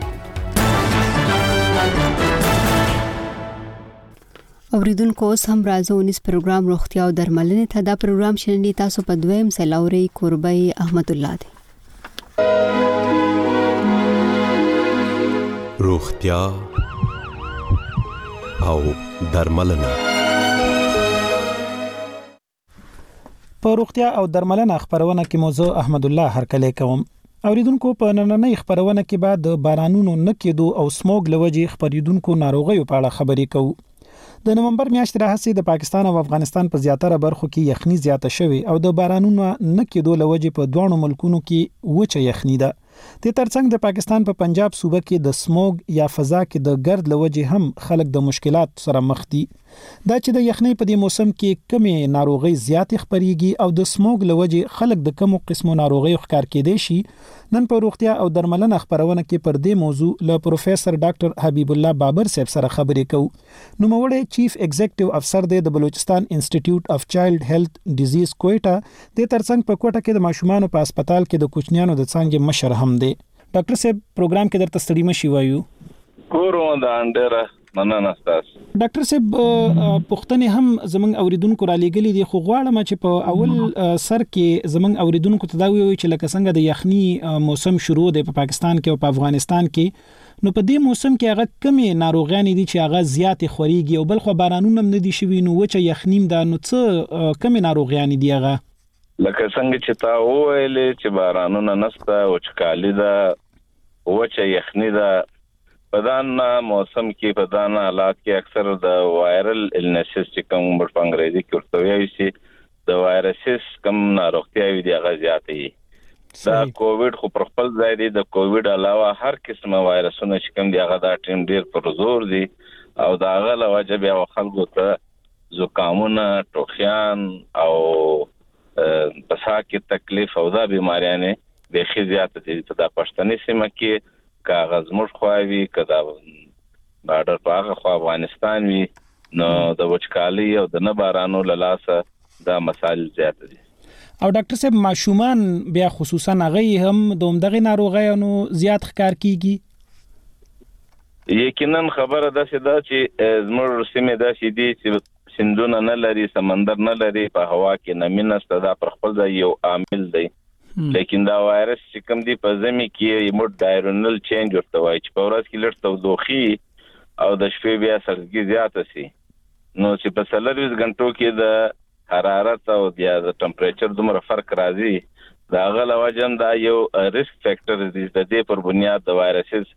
اوریدونکو اوس هم راځو ونیس پروګرام روغتیا او درملنې ته. دا پروګرام شننې تاسو په دویم سلاوري قربای احمد الله دی. روغتیا او درملنه. په روغتیا او درملنه خبرونه کې موضوع احمد الله هرکلی کوم. اوریدونکو په نننۍ خبرونه کې بعد د بارانونو نه کېدو او سموګ لوجې خبرېدونکو ناروغیو په اړه خبرې کوو. د نومبر میاشتې راهیسې د پاکستان او افغانستان په زیاتره برخو کې یخني زیاته شوې او د بارانونو نه کېدو لوجې په دوه ملکونو کې وچه یخني ده. د ترڅنګ د پاکستان په پنجاب صوبه کې د سموګ یا فضا کې د ګرد لوجې هم خلک د مشکلات سره مخ دي. دا چې د یخنۍ په دې موسم کې کمې ناروغي زیاتې خبريږي او د سموګ لوجې خلک د کومو قسمو ناروغي ښکار کېدي شي. نن په روغتیا او درملنه خبرونه کې پر دې موضوع له پروفیسور ډاکټر حبیب الله بابر صاحب سره خبرې کوو. نوموړی چیف ایگزیکټیو افسر دی د بلوچستان انسټیټیوټ اف چایلډ هیلث ډیزیز کوټا. د ترڅنګ په کوټا کې د ماشومانو په هسپتال کې د کوچنیانو د څنګه مشر هم دی. ډاکټر صاحب پروګرام کې درته ستړي مشي وایو. کورو د انډره مننه تاسو. ډاکټر صاحب پښتنې هم زمنګ اوریدونکو را لېګلې دي خو غواړم چې په اول سر کې زمنګ اوریدونکو ته دا وایي چې لکه څنګه د یخني موسم شروع دی په پاکستان کې او په افغانستان کې، نو په دې موسم کې هغه کمې ناروغیان دي چې هغه زیاتې خوريږي او بل خو بارانونه هم نه دي شوي، نو وچه یخنیم ده، نو څه کمې ناروغیان دي هغه؟ لکه څنګه چې تا وویلې چې بارانونه نشته، وچکالي ده، وچه یخني ده. په دغه موسم کې په دغه حالات کې اکثر د وایرل النسز چې کوم په انګریزي کې ورته وایي چې د وایرسز کوم ناروغتیاوې دي هغه زیاتې دي. دا کووډ خو پر خپل ځای دی، د کووډ علاوه هر قسمه وایرسونه چې کوم دي هغه دا ټیم ډیر پر زور دي او دا هغه له وجه بیا خلکو ته زکامونه، ټوخیان او پسا کې تکلیف او دا بیماریانې بیخي زیاته دي. په دا پښتني سیمه کې کاغذ مش خواوي کدا بارډر په هغه خو افغانستان وي، نو د وچکالي او د نه بارانو له لاسه دا مسایل زیات دي. او ډاکټر صاحب ماشومان بیا خصوصا هغه هم د عمدغه ناروغیانو زیات ښکار کیږي. یقینا خبره ده چې دا چې زموږ سیمه ده چې دي چې سندونه نه لري، سمندر نه لري، په هوا کې نمی نشته، دا پر خپل ځای یو عامل دی. لیکن دا وایرس چې کوم دی په زمي کې یو ډایرنل چینج ورته وایي چې په ورځ کې لږ تودوخي او د شپې بیا سړګي زیاته شي، نو چې په څلورویشت غنټو کې د حرارت او د ټمپریچر دومره فرق راځي، دا غل وجن دا یو ریسک فیکٹر دی د دې پر بنیاد د وایرسز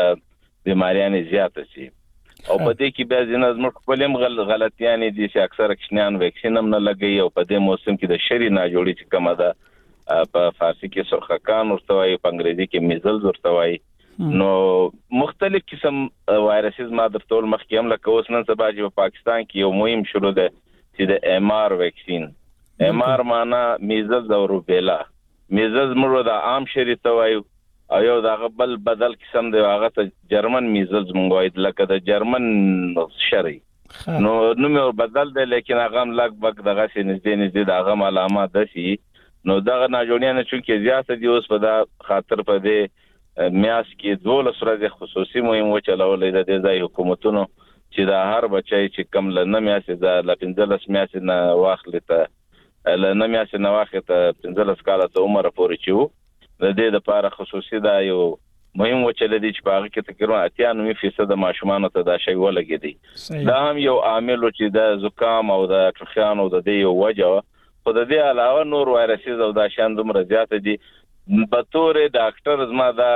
بیماریاں زیاته شي. او په دې کې بیا ځینې زموږ خپلم غل غلطیاں دي چې اکثر کښنیان ویکسین هم نه لګي، او په دې موسم کې د شری نه جوړی چې کومه ده په فارسی کې سرخکان ورته وایي، په انګریزي کې میزلز ورته وایي. نو مختلف قسم وایرسز ما د ټول مخکې هم لکه اوس نن سبا چې په پاکستان کې یو مهم شروع ده چې د ایم آر ویکسین. ایم آر معنا میزلز او روبیلا. میزلز موږ د عام شری ته وایو، او یو دا بل بدل قسم دی هغه ته جرمن میزلز مونږ وایو، لکه د جرمن شری. نو نو بدل دی لیکن هغه هم لګ بګ دغه سي نږدې نږدې د هغه علامات ده شي. نو دغه ناجوړیان چې زیات دي اوس په دا خاطر په دې میاس کې دولس ورځې خصوصي مهم وچلولې د دې ځای حکومتونو چې دا هر بچای چې کم لنه میاس دا لپندلس میاس نه واخلې ته لنه میاس نه واخلې ته پندلس کاله ته عمر پورې چیو د دې لپاره خصوصي دا یو مهم وچلې دي چې باغ کې تقریبا اتیا نوي فیصد ماشومان ته دا شی ولګي دي. دا هم یو عامل چې د زکام او د ټخیان او د دې یو وجه، خو د دې علاوه نور وایرسز او دا شان دومره زیات دي. په تور ډاکټر زما دا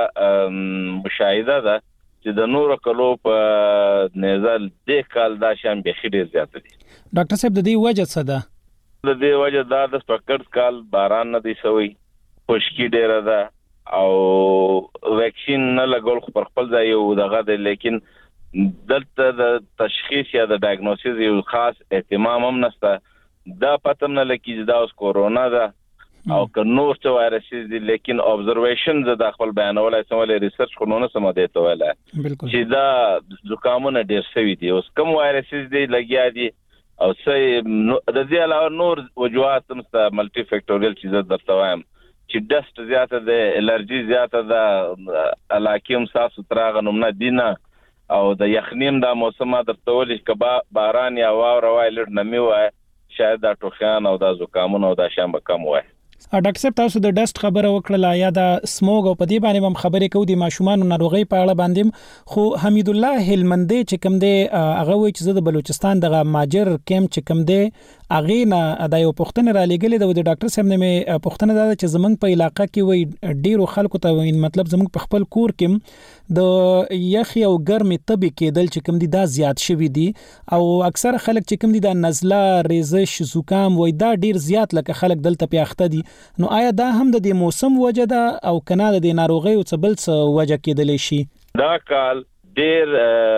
مشاهده ده چې د نور کلو په نزل د کال دا شان به خېډ زیات دي. ډاکټر صاحب د دې وجه څه ده؟ د دې وجه دا د سپکټ کال باران نه دی سوی، خشکی ډیره ده او ویکسین نه لګول خو پر خپل ځای یو دغه دی، لیکن دلته د تشخیص یا د ډایګنوسیس یو خاص اهتمام هم نشته. دا پته نه لکه چې دا اوس کورونا ده او که نور څه وایرسز دي، لیکن ابزرویشن د خپل بیانولای سمولې ریسرچ خو نه سم دی ته ویل چې دا زکامونه ډیر سوي دي. اوس کوم وایرسز دي لګیا دي او څه د دې علاوه نور وجوهات هم ست ملټي فیکټوریل چې درته وایم چې ډست زیاته ده، الرجی زیاته ده، الاکیم صاف سترا غنومنه دینه او د یخنیم دا موسم درته ولې کبا باران یا واوره وای لړ نمی وای شاید دا ټوخیان او دا زکامونه او دا شامه کم وای. ډاکټر صاحب تاسو د ډست خبره وکړه یا د سموګ او په دې باندې هم خبرې کوو د ماشومان ناروغي په اړه باندې، خو حمید الله هلمندي چې کوم دی هغه وایي چې د بلوچستان د ماجر کیم چې کوم دی هغه نه د یو پښتنه را لګلې د ډاکټر صاحب نه پښتنه دا چې زمنګ په علاقې کې وایي ډیرو خلکو ته وایي مطلب زمنګ په خپل کور کې د یخي او ګرمي طبي کېدل چې کوم دی دا زیات شوی دی، او اکثر خلک چې کوم دی د نزله ریزش زکام وایي دا ډیر زیات لکه خلک دلته پیاخته دي. نو آیا دا هم د دې موسم وجه ده او کنه د دې ناروغي او څه بل څه وجه کېدلی شي؟ دا کال ډیر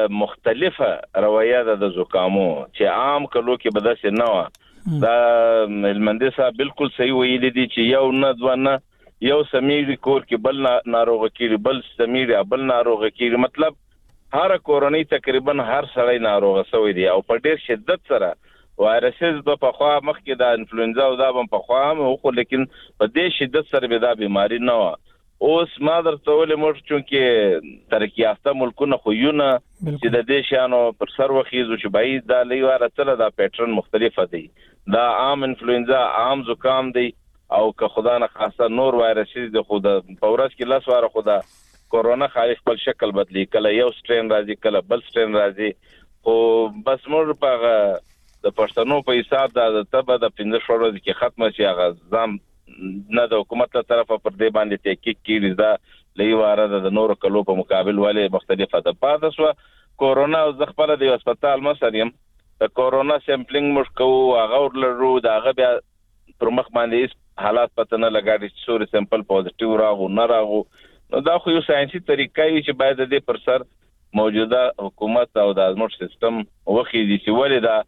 مختلفه روایه ده د زکامو چې عام کلو کې بداسه نه و. دا هلمندي صاحب بالکل صحیح ویلي دي چې یو نه دوه نه یو سمیر کور کې بل ناروغ کیږي، بل سمیر بل ناروغ کیږي، مطلب هر کورونی تقریبا هر سړی ناروغ شوی دی او په ډیر شدت سره وایرسز په خوا مخکې د انفلوئنزا او دا په خوا مو خو لیکن په دې شدت سره به دا بیماری نه و. اوس ما درته ولې موږ چونکې ترقی یافته ملکونه خو یو نه چې د دې شانو پر سر وخیزو چې باید دا لیواره سره دا پیټرن مختلفه دی. دا عام انفلوئنزا عام زکام دی او که خدا نه خاصه نور وایرسز دی خو د پورس کې لاس واره خدا کورونا خالص خپل شکل بدلی، کله یو سټرین راځي کله بل سټرین راځي، خو بس موږ په د پښتنو په حساب د تبه د پنځه شورو کې ختمه شي هغه ځم نه د حکومت له طرفه پر دې باندې تحقیق کیږي دا لیواره د نور کلو په مقابل والے مختلفه ده. پاتې شو کورونا او ځخپل د هسپتال مسریم د کورونا سیمپلینګ مش کو هغه ورلرو دا هغه بیا پر مخ باندې حالات پته نه لګاډي چې سوري سیمپل پوزټیو راغو نه راغو. نو دا خو یو ساينسي طریقه وي چې باید د پر سر موجوده حکومت او د ازموت سیستم وخی دي چې ولې دا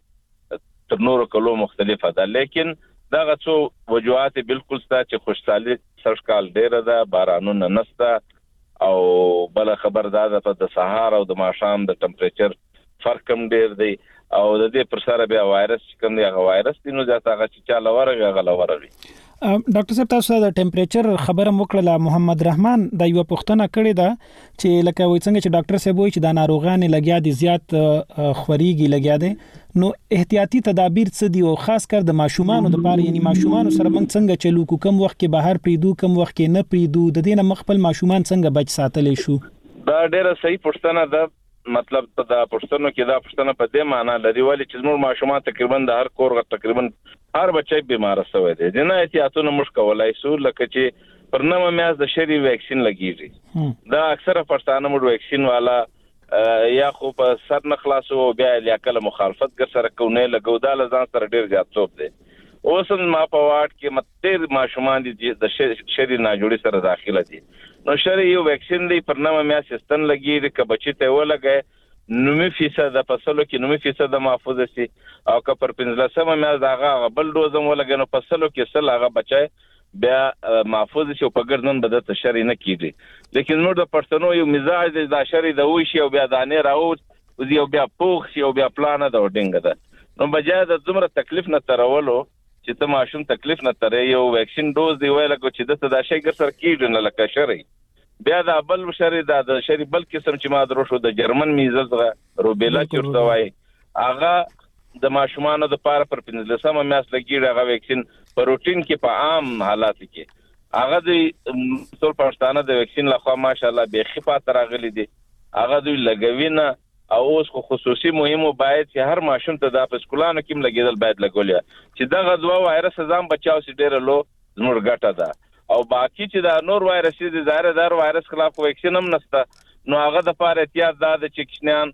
تر نورو کلو مختلفه ده، لیکن دا غڅو وجوهات بالکل ستا چې خوشحالي سرکال ډیره ده، بارانونه نسته او بل خبر دا ده په د سهار او د ماښام د ټمپریچر فرق کم ډیر دی او د دې پر سره بیا وایرس کوم دی هغه وایرس دی نو ځکه هغه چې چاله ورغه هغه لورغي. ډاکټر صاحب تاسو د ټمپریچر خبره وکړه محمد رحمان د یو پښتنه کړی دا چې لکه وای څنګه چې ډاکټر صاحب وایي چې د ناروغانو لګیا دي زیات خوريږي لګیا دي نو احتیاطي تدابیر څه دي او خاص کر د ماشومان د پاره یعنی ماشومان سره موږ څنګه چلو کو کم وخت کې بهر پریدو کم وخت کې نه پریدو د دې نه مخبل ماشومان څنګه بچ ساتلې شو دا ډیره صحیح پښتنه ده مطلب دا پښتنو کې دا پښتنه په دې معنی لري ولی چې زموږ ماشومان تقریبا د هر کور تقریبا هر بچی بیمار شوی دی د نه احتیاطونه مش کولای سو لکه چې پر نومه میاز د شری ویکسین لګیږي دا اکثره پښتانه مړ ویکسین والا یا خو په سر نه خلاصو بیا لیاکل مخالفت ګر سره کوونه لګو دا لزان سره ډیر زیات څوب دی اوس ما په واټ کې متیر ماشومان دي د شری نه جوړي سره داخله دي نو شری یو ویکسین دی پر نومه میاز سیستم لګیږي ک بچی ته ولګي نومي فیصد د فصلو کې نومي فیصد محفوظ شي او که پر پنځلسمه میاز داغه بل دوزم ولګي نو فصلو کې سل هغه بچي بیا محفوظ شي او په ګردن بده تشری نه کیږي لیکن نور د پښتنو یو مزاج د شری د وشي او بیا دانه راو او یو بیا پوخ شي او بیا پلان د وډینګ ده نو بجای د زمره تکلیف نه ترولو چې ته ماشوم تکلیف نه ترې یو ویکسین ډوز دی ویل کو چې د ته د شي ګر سر کیږي نه لکه شری بیا د بل شری د شری بل قسم چې ما درو شو د جرمن میزلز روبیلا چورته وای هغه د ماشومان د پاره پر پنځلسمه میاس لګیږي هغه ویکسین په روټین کې په عام حالات کې هغه د ټول پښتانه د ویکسین لخوا ماشاءالله به خفات راغلي دي هغه دوی لګوینه او اوس خو خصوصي مهمو باید چې هر ماشوم ته د پسکولانو کې لګیدل باید لګولیا چې دغه دوا وایرس ځان بچاو سي ډیر لو زموږ ګټه ده او باقی چې دا نور وایرس دي ظاهر دار وایرس خلاف ویکسین هم نشته نو هغه د پاره احتیاط ده چې کښنیان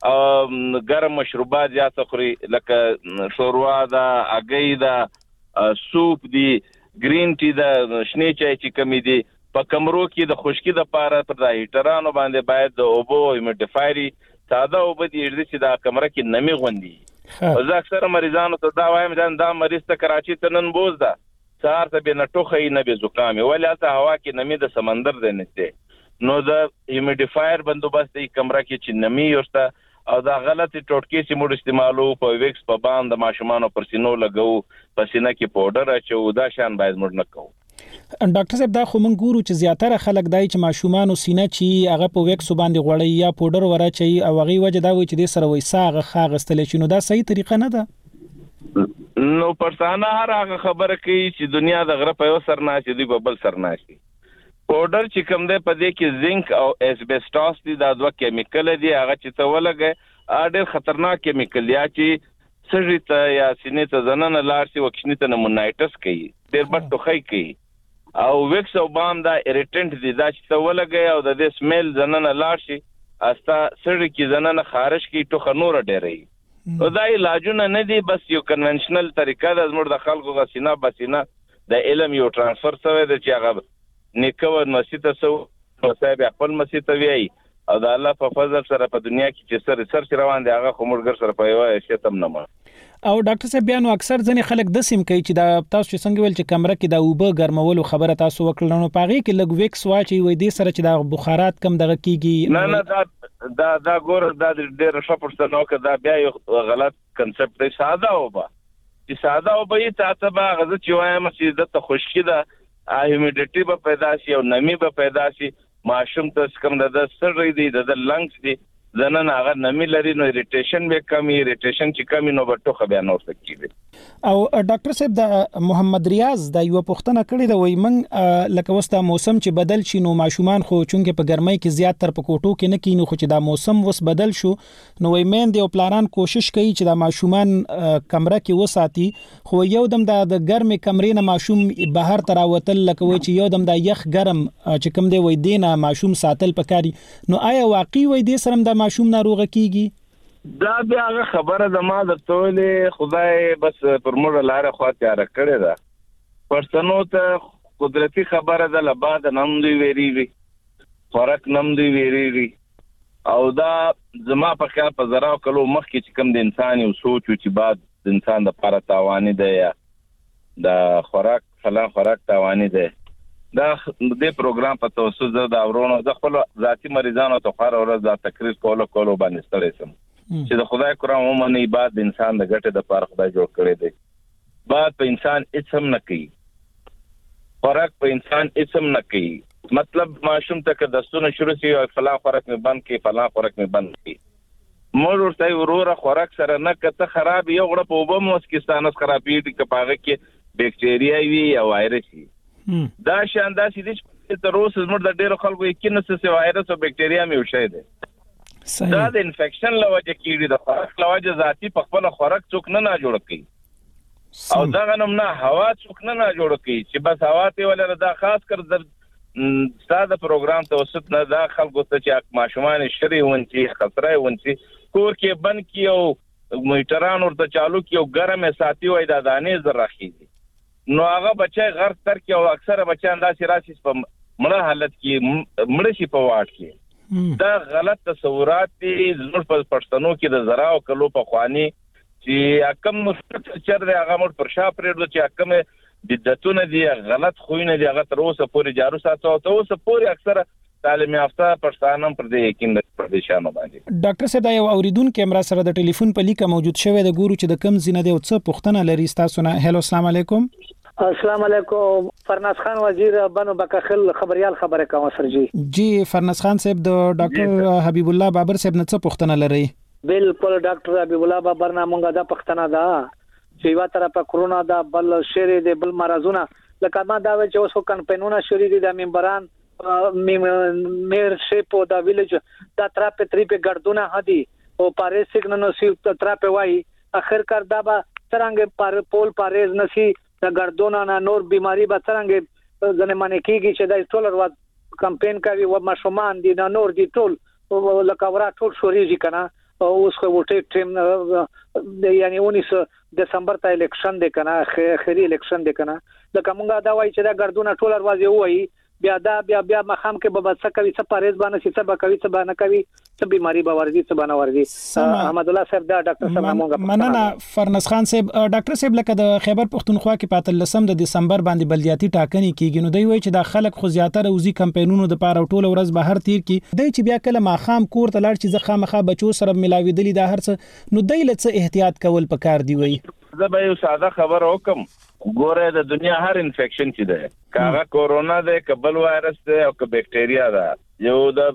او ګرم مشروبات یا تخري لکه شوروا ده اګي ده سوپ دي گرین ټي ده شنه چای چې کمی دي په کمرو کې د خشکی د پاره پر د هیټرانو باندې باید د اوبو هیومیډیفایري ساده او بده یړي چې د کمره کې نمی غوندي او زه اکثر مریضانو ته دا وایم دا مریض ته کراچي ته نن بوز ده سهار ته به نټوخه نه به زکام ولی هغه هوا کې نمی د سمندر دی نشته نو د هیومیډیفایر بندوبست د کمره کې چې نمی یوسته او دا غلطي ټوټکي چې موږ استعمالو په ویکس په باندې ماشومان پر سینو لګو په سینه کې پاوډر اچو دا شان باید موږ نه کوو ډاکټر صاحب دا خو مونږ ګورو چې زیاتره خلک دای چې ماشومان سینه چې هغه په ویکس باندې غوړی یا پاوډر ورچي او هغه وجه دا وي چې د سره وې ساغه خاغستل شي نو دا صحیح طریقه نه ده نو پرسانه هر هغه خبره کوي چې دنیا د غره په یو سر نه چې دی په بل سر نه شي پاوډر چې کوم دی په دې کې زنک او اسبسټاس دي دا دوه کیمیکل دي هغه چې ته ولګي اډر خطرناک کیمیکل یا چې سږي ته یا سینې ته زنن لار شي وکښنی ته نمونایټس کوي ډیر بد ټوخی کوي او ویکس او بام دا اریټنټ دي دا چې ته ولګي او د دې سمیل زنن لار شي استا سړی کې زنن خارش کی ټوخه نور ډیرې او دا علاجونه نه دي بس یو کنونشنل طریقه د زموږ د خلکو غسینا بسینا د علم یو ترانسفر شوی د چې هغه نیکو مسیته سو او صاحب خپل مسیته وی او د الله په فضل سره په دنیا کې چې سر ریسرچ روان دی هغه کومړګر سره په یو شتم نه ما او ډاکټر صاحب بیان اکثر ځنې خلک د سیم کوي چې دا تاسو څنګه ویل چې کمره کې دا اوبه ګرمولو خبره تاسو وکړل نو پاغي کې لګ ویکس واچي وې دې سره چې دا بخارات کم دغه کیږي نه نه دا دا دا ګور دا ډېر شپورسته نو کې دا بیا یو غلط کنسپټ دی ساده اوبه چې ساده اوبه یې تاسو به غزه چې وایم چې د ته خشکی ده هیومیډیټي به پیدا شي او نمی به پیدا شي ماشوم ته کوم د سړی دی د لنګز دی زنن هغه نمی لري نو اریټیشن به کمی اریټیشن چې کمی نو بټو بیا نو سکیږي او ډاکټر صاحب د محمد ریاض د یو پښتنه کړی دا وای من لکه وستا موسم چې بدل شي نو ماشومان خو چونکه په ګرمۍ کې زیات تر په کوټو کې نه کینو خو چې دا موسم وس بدل شو نو وای مین دی او پلانان کوشش کوي چې دا ماشومان کمره کې وساتي خو یو دم د ګرمې کمرې نه ماشوم بهر تراوتل لکه وای چې یو دم د یخ ګرم چې کوم دی وای دینه ماشوم ساتل پکاري نو آیا واقعي وای دې سره د ماشوم ناروغ کیږي دا بیا هغه خبره د ما د ټولې خدای بس پر موږ لاره خوا تیار کړی دا پرسنو ته قدرتي خبره ده لباد نم دی ویریږي فرق نم دی ویریږي او دا زما په خیال په زرا کلو مخ کې چې کوم د انسان یو سوچ چې بعد د انسان د لپاره تاواني دی یا د خوراک فلان خوراک تاواني دی دا د پروګرام په توسط د اورونو د خپل ذاتی مریضانو ته خار اور د تقریر کولو کولو باندې ستړي سم چې د خدای قرآن عمومي عبادت د انسان د ګټه د لپاره خدای جوړ کړی دی بعد په انسان هیڅ هم نه کوي خوراک په انسان اسم نه کوي. مطلب ماشوم ته که دستونه شروع شي او فلان خوراک مې بند کړي فلان خوراک مې بند کړي مور ورته وروره خوراک سره نه کته خراب یو غړ په وبم وسکستانس خرابېږي که پاغه کې بیکټیریا وي یا وایرس وي دا شان دا چې تر اوسه زموږ د ډیرو خلکو یقین نشته چې وایرس او بیکټیریا مې وشي دي دا د انفیکشن لوجه کیږي د خوراک لوجه ذاتی په خپل خوراک څوک نه نه جوړ کوي او دا غنم نه هوا څوک نه نه جوړ کوي چې بس هوا ته ولر دا خاص کر در ستاسو پروګرام ته وسط نه دا خلکو ته چې ماشومان شری ونتي خطرای ونتي کور کې بند کیو میټران ورته چالو کیو ګرمه ساتي وای دا دانې زر راخیږي نو هغه بچي غرق تر کې او اکثره بچان داسې راشي په مړه حالت کې مړ شي په واټ کې دا غلط تصورات دي زموږ په پښتنو کې د زرا او کلو په خواني چې حکم مستچر دی هغه مر پر شا پرېږدو چې حکم بدعتونه دي غلط خوینه دي هغه تر اوسه پورې جارو ساتو او تر اوسه پورې اکثره تعلیم یافته پښتانم پر دې یقین پر دې شانو باندې. ډاکټر صاحب دا یو اوریدونکو کیمرا سره د ټلیفون په لیکه موجود شوی د ګورو چې د کم زینه دی او څه پښتنه لري تاسو نه. هلو السلام علیکم. السلام علیکم. فرناز خان وزیر بنو بکخل خبريال خبره کوم سر جی. جی فرناز خان صاحب د ډاکټر حبیب الله بابر صاحب نه څه پښتنه لري؟ بالکل ډاکټر حبیب الله بابر نه مونږه دا پښتنه ده چې یو طرفه کرونا دا بل شری دی بل مرزونه لکه ما دا چې اوس کمپاینونه شری دي د ممبران میر شپ دا ویلج دا تراپه تریپه ګردونه هدي او پاریز سیګنو سی تراپه وای اخر کار دا با څنګه پر پول پاریز نسی دا ګردونه نه نور بیماری به څنګه ځنه معنی کیږي چې دا ټول ورو کمپاین کوي و مشومان دي نه نور دي ټول لکه ورا ټول شوريږي کنه اوس خو وټه ټیم یعنی انیس دسمبر ته الیکشن دی کنه اخري الیکشن دی کنه لکه مونږه دا وای چې دا ګردونه ټول ورو وای بیا دا بیا بیا مخام کې به څه کوي څه پاریز باندې څه به کوي څه باندې کوي څه بیماری به ورځي څه باندې ورځي. احمد الله صاحب دا ډاکټر صاحب مونږه مننه. فرناز خان صاحب ډاکټر صاحب لکه د خیبر پختونخوا کې پاتل لسم د دسمبر باندې بلدیاتي ټاکنې کیږي نو دوی وایي چې دا خلک خو زیاتره وزي کمپاینونو د پاره ټوله ورځ بهر تیر کی دوی چې بیا کله ماخام کور ته لاړ چې ځخه مخه بچو سره ملاویدلی دا هرڅ نو دوی لڅ احتیاط کول پکار دی وایي. زه به یو ساده خبر وکم ګوره د دنیا هر انفیکشن چې ده کاغه کورونا ده کبل وایرس ده او ک بیکټیریا ده یو د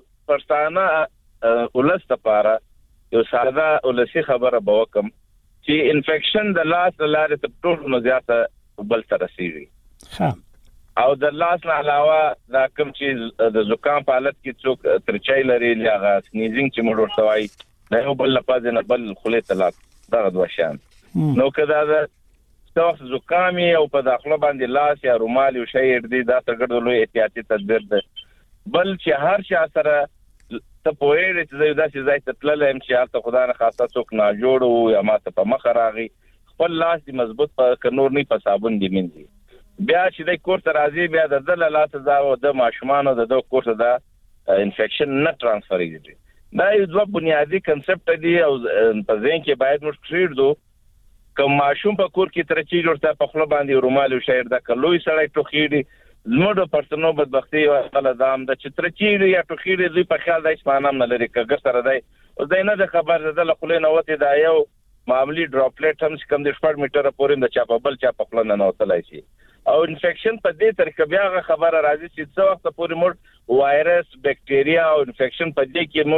پښتانه ولست لپاره یو ساده ولسی خبره به وکم چې انفیکشن د لاس لاره ته ټول مزياته بل تر رسیږي ها او د لاس نه علاوه دا کوم چې د زکام په حالت کې څوک ترچای لري لغه سنیزینګ چې موږ ورته وایي نه یو بل لپاره نه بل خله طلاق دا د وشان نو کدا دا څو زکامي او په داخله باندې لاس یا رومال او شی دې دا تګړو لوی احتیاطي تدبیر ده بل چې هر چا سره ته پوهې چې دا چې ځای ته تلل هم چې هغه خدای نه خاصه څوک نه جوړو یا ماته په مخ راغی خپل لاس دې مضبوط په نور نه په صابون دې منځي بیا چې د کور ته راځي بیا د دل لاس دا د ماشومان د د کور ته دا انفیکشن نه ترانسفریږي دا یو دوه بنیادی کنسپټ دی او په ځین کې باید موږ کړو کوم ماشوم په کور کې ترچی جوړته په خپل باندې رومال او شاعر د کلوې سړی ټوخیږي زموږ پرسنو بدبختی او خپل دام د چترچی یا ټوخیږي دوی په خیال د اسمانم نه لري کګر سره دی او دینه د خبر ده له خلې نه وته دا یو معمولی ډراپلیټ هم کم د شپږ میټر پورې د چا په بل چا په خپل نه نوتلای شي او انفیکشن په دې طریقه بیا خبره راځي چې څو وخت پورې مور وایرس بیکټیریا او انفیکشن په دې کې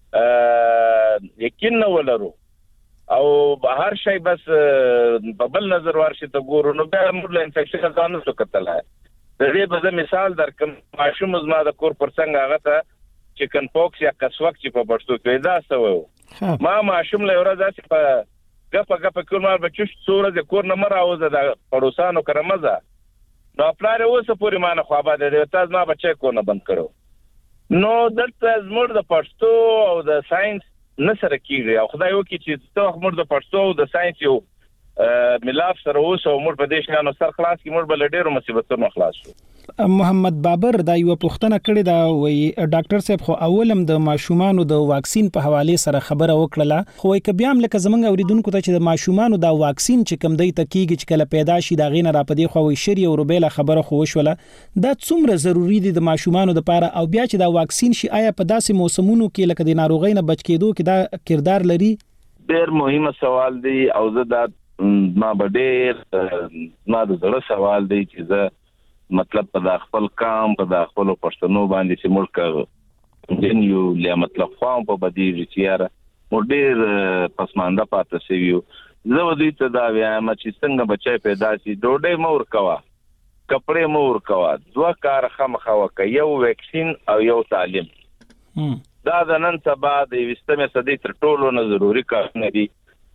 مور یقین نه ولرو او هر شی بس په بل نظر ورشي ته ګورو نو بیا موږ له انفیکشن ځان څخه کتلای د دې په مثال درکم ماشوم زما د کور پر څنګه هغه ته چکن پوکس یا کسوک چې په پښتو کې دا سوو ما ماشوم له ورځ چې په ګپ ګپ کول ما بچو څوره د کور نه مراوزه د پړوسانو کرمزه نو خپل اوسه پوری مان خو آباد دی تاسو ما بچی کو نه بند کړو نو دلته زموږ د پښتو او د ساينس نسره کیږي او خدای وکي چې څو موږ د پښتو او د ساينس یو ملاف سره اوسه موږ په دې شنو سر خلاص کی موږ بل ډیرو مصیبتونو خلاص شو. محمد بابر دا یو پښتنه کړی دا وی ډاکټر صاحب خو اولم د ماشومانو د واکسین په حواله سره خبره وکړه خو یک بیا هم لکه زمونږ اوریدونکو ته چې د ماشومانو دا واکسین چې کم دی تکیږي چې کله پیدا شي دا غینه را پدې خو وی شری او روبېله خبره خو وشوله دا څومره ضروری دي د ماشومانو لپاره او بیا چې دا واکسین شي آیا په داسې موسمونو کې لکه د ناروغۍ نه بچ کېدو کې دا کردار لري؟ ډېر مهمه سوال دی او زه دا ما به ډېر ما د زړه سوال دی چې زه مطلب په خپل کام په خپل پښتنو باندې چې ملک دین یو له مطلب خام په بدیږي چې یاره مور ډیر پسمانده پاتې سویو زه ودی ته دا وایم چې څنګه بچای پیدا شي ډوډۍ مور کوا کپڑے مور کوا دوه کار خامخا وکي یو ویکسین او یو تعلیم دا د نن سبا د وستمه صدې تر ټولو نه ضروری کار نه دي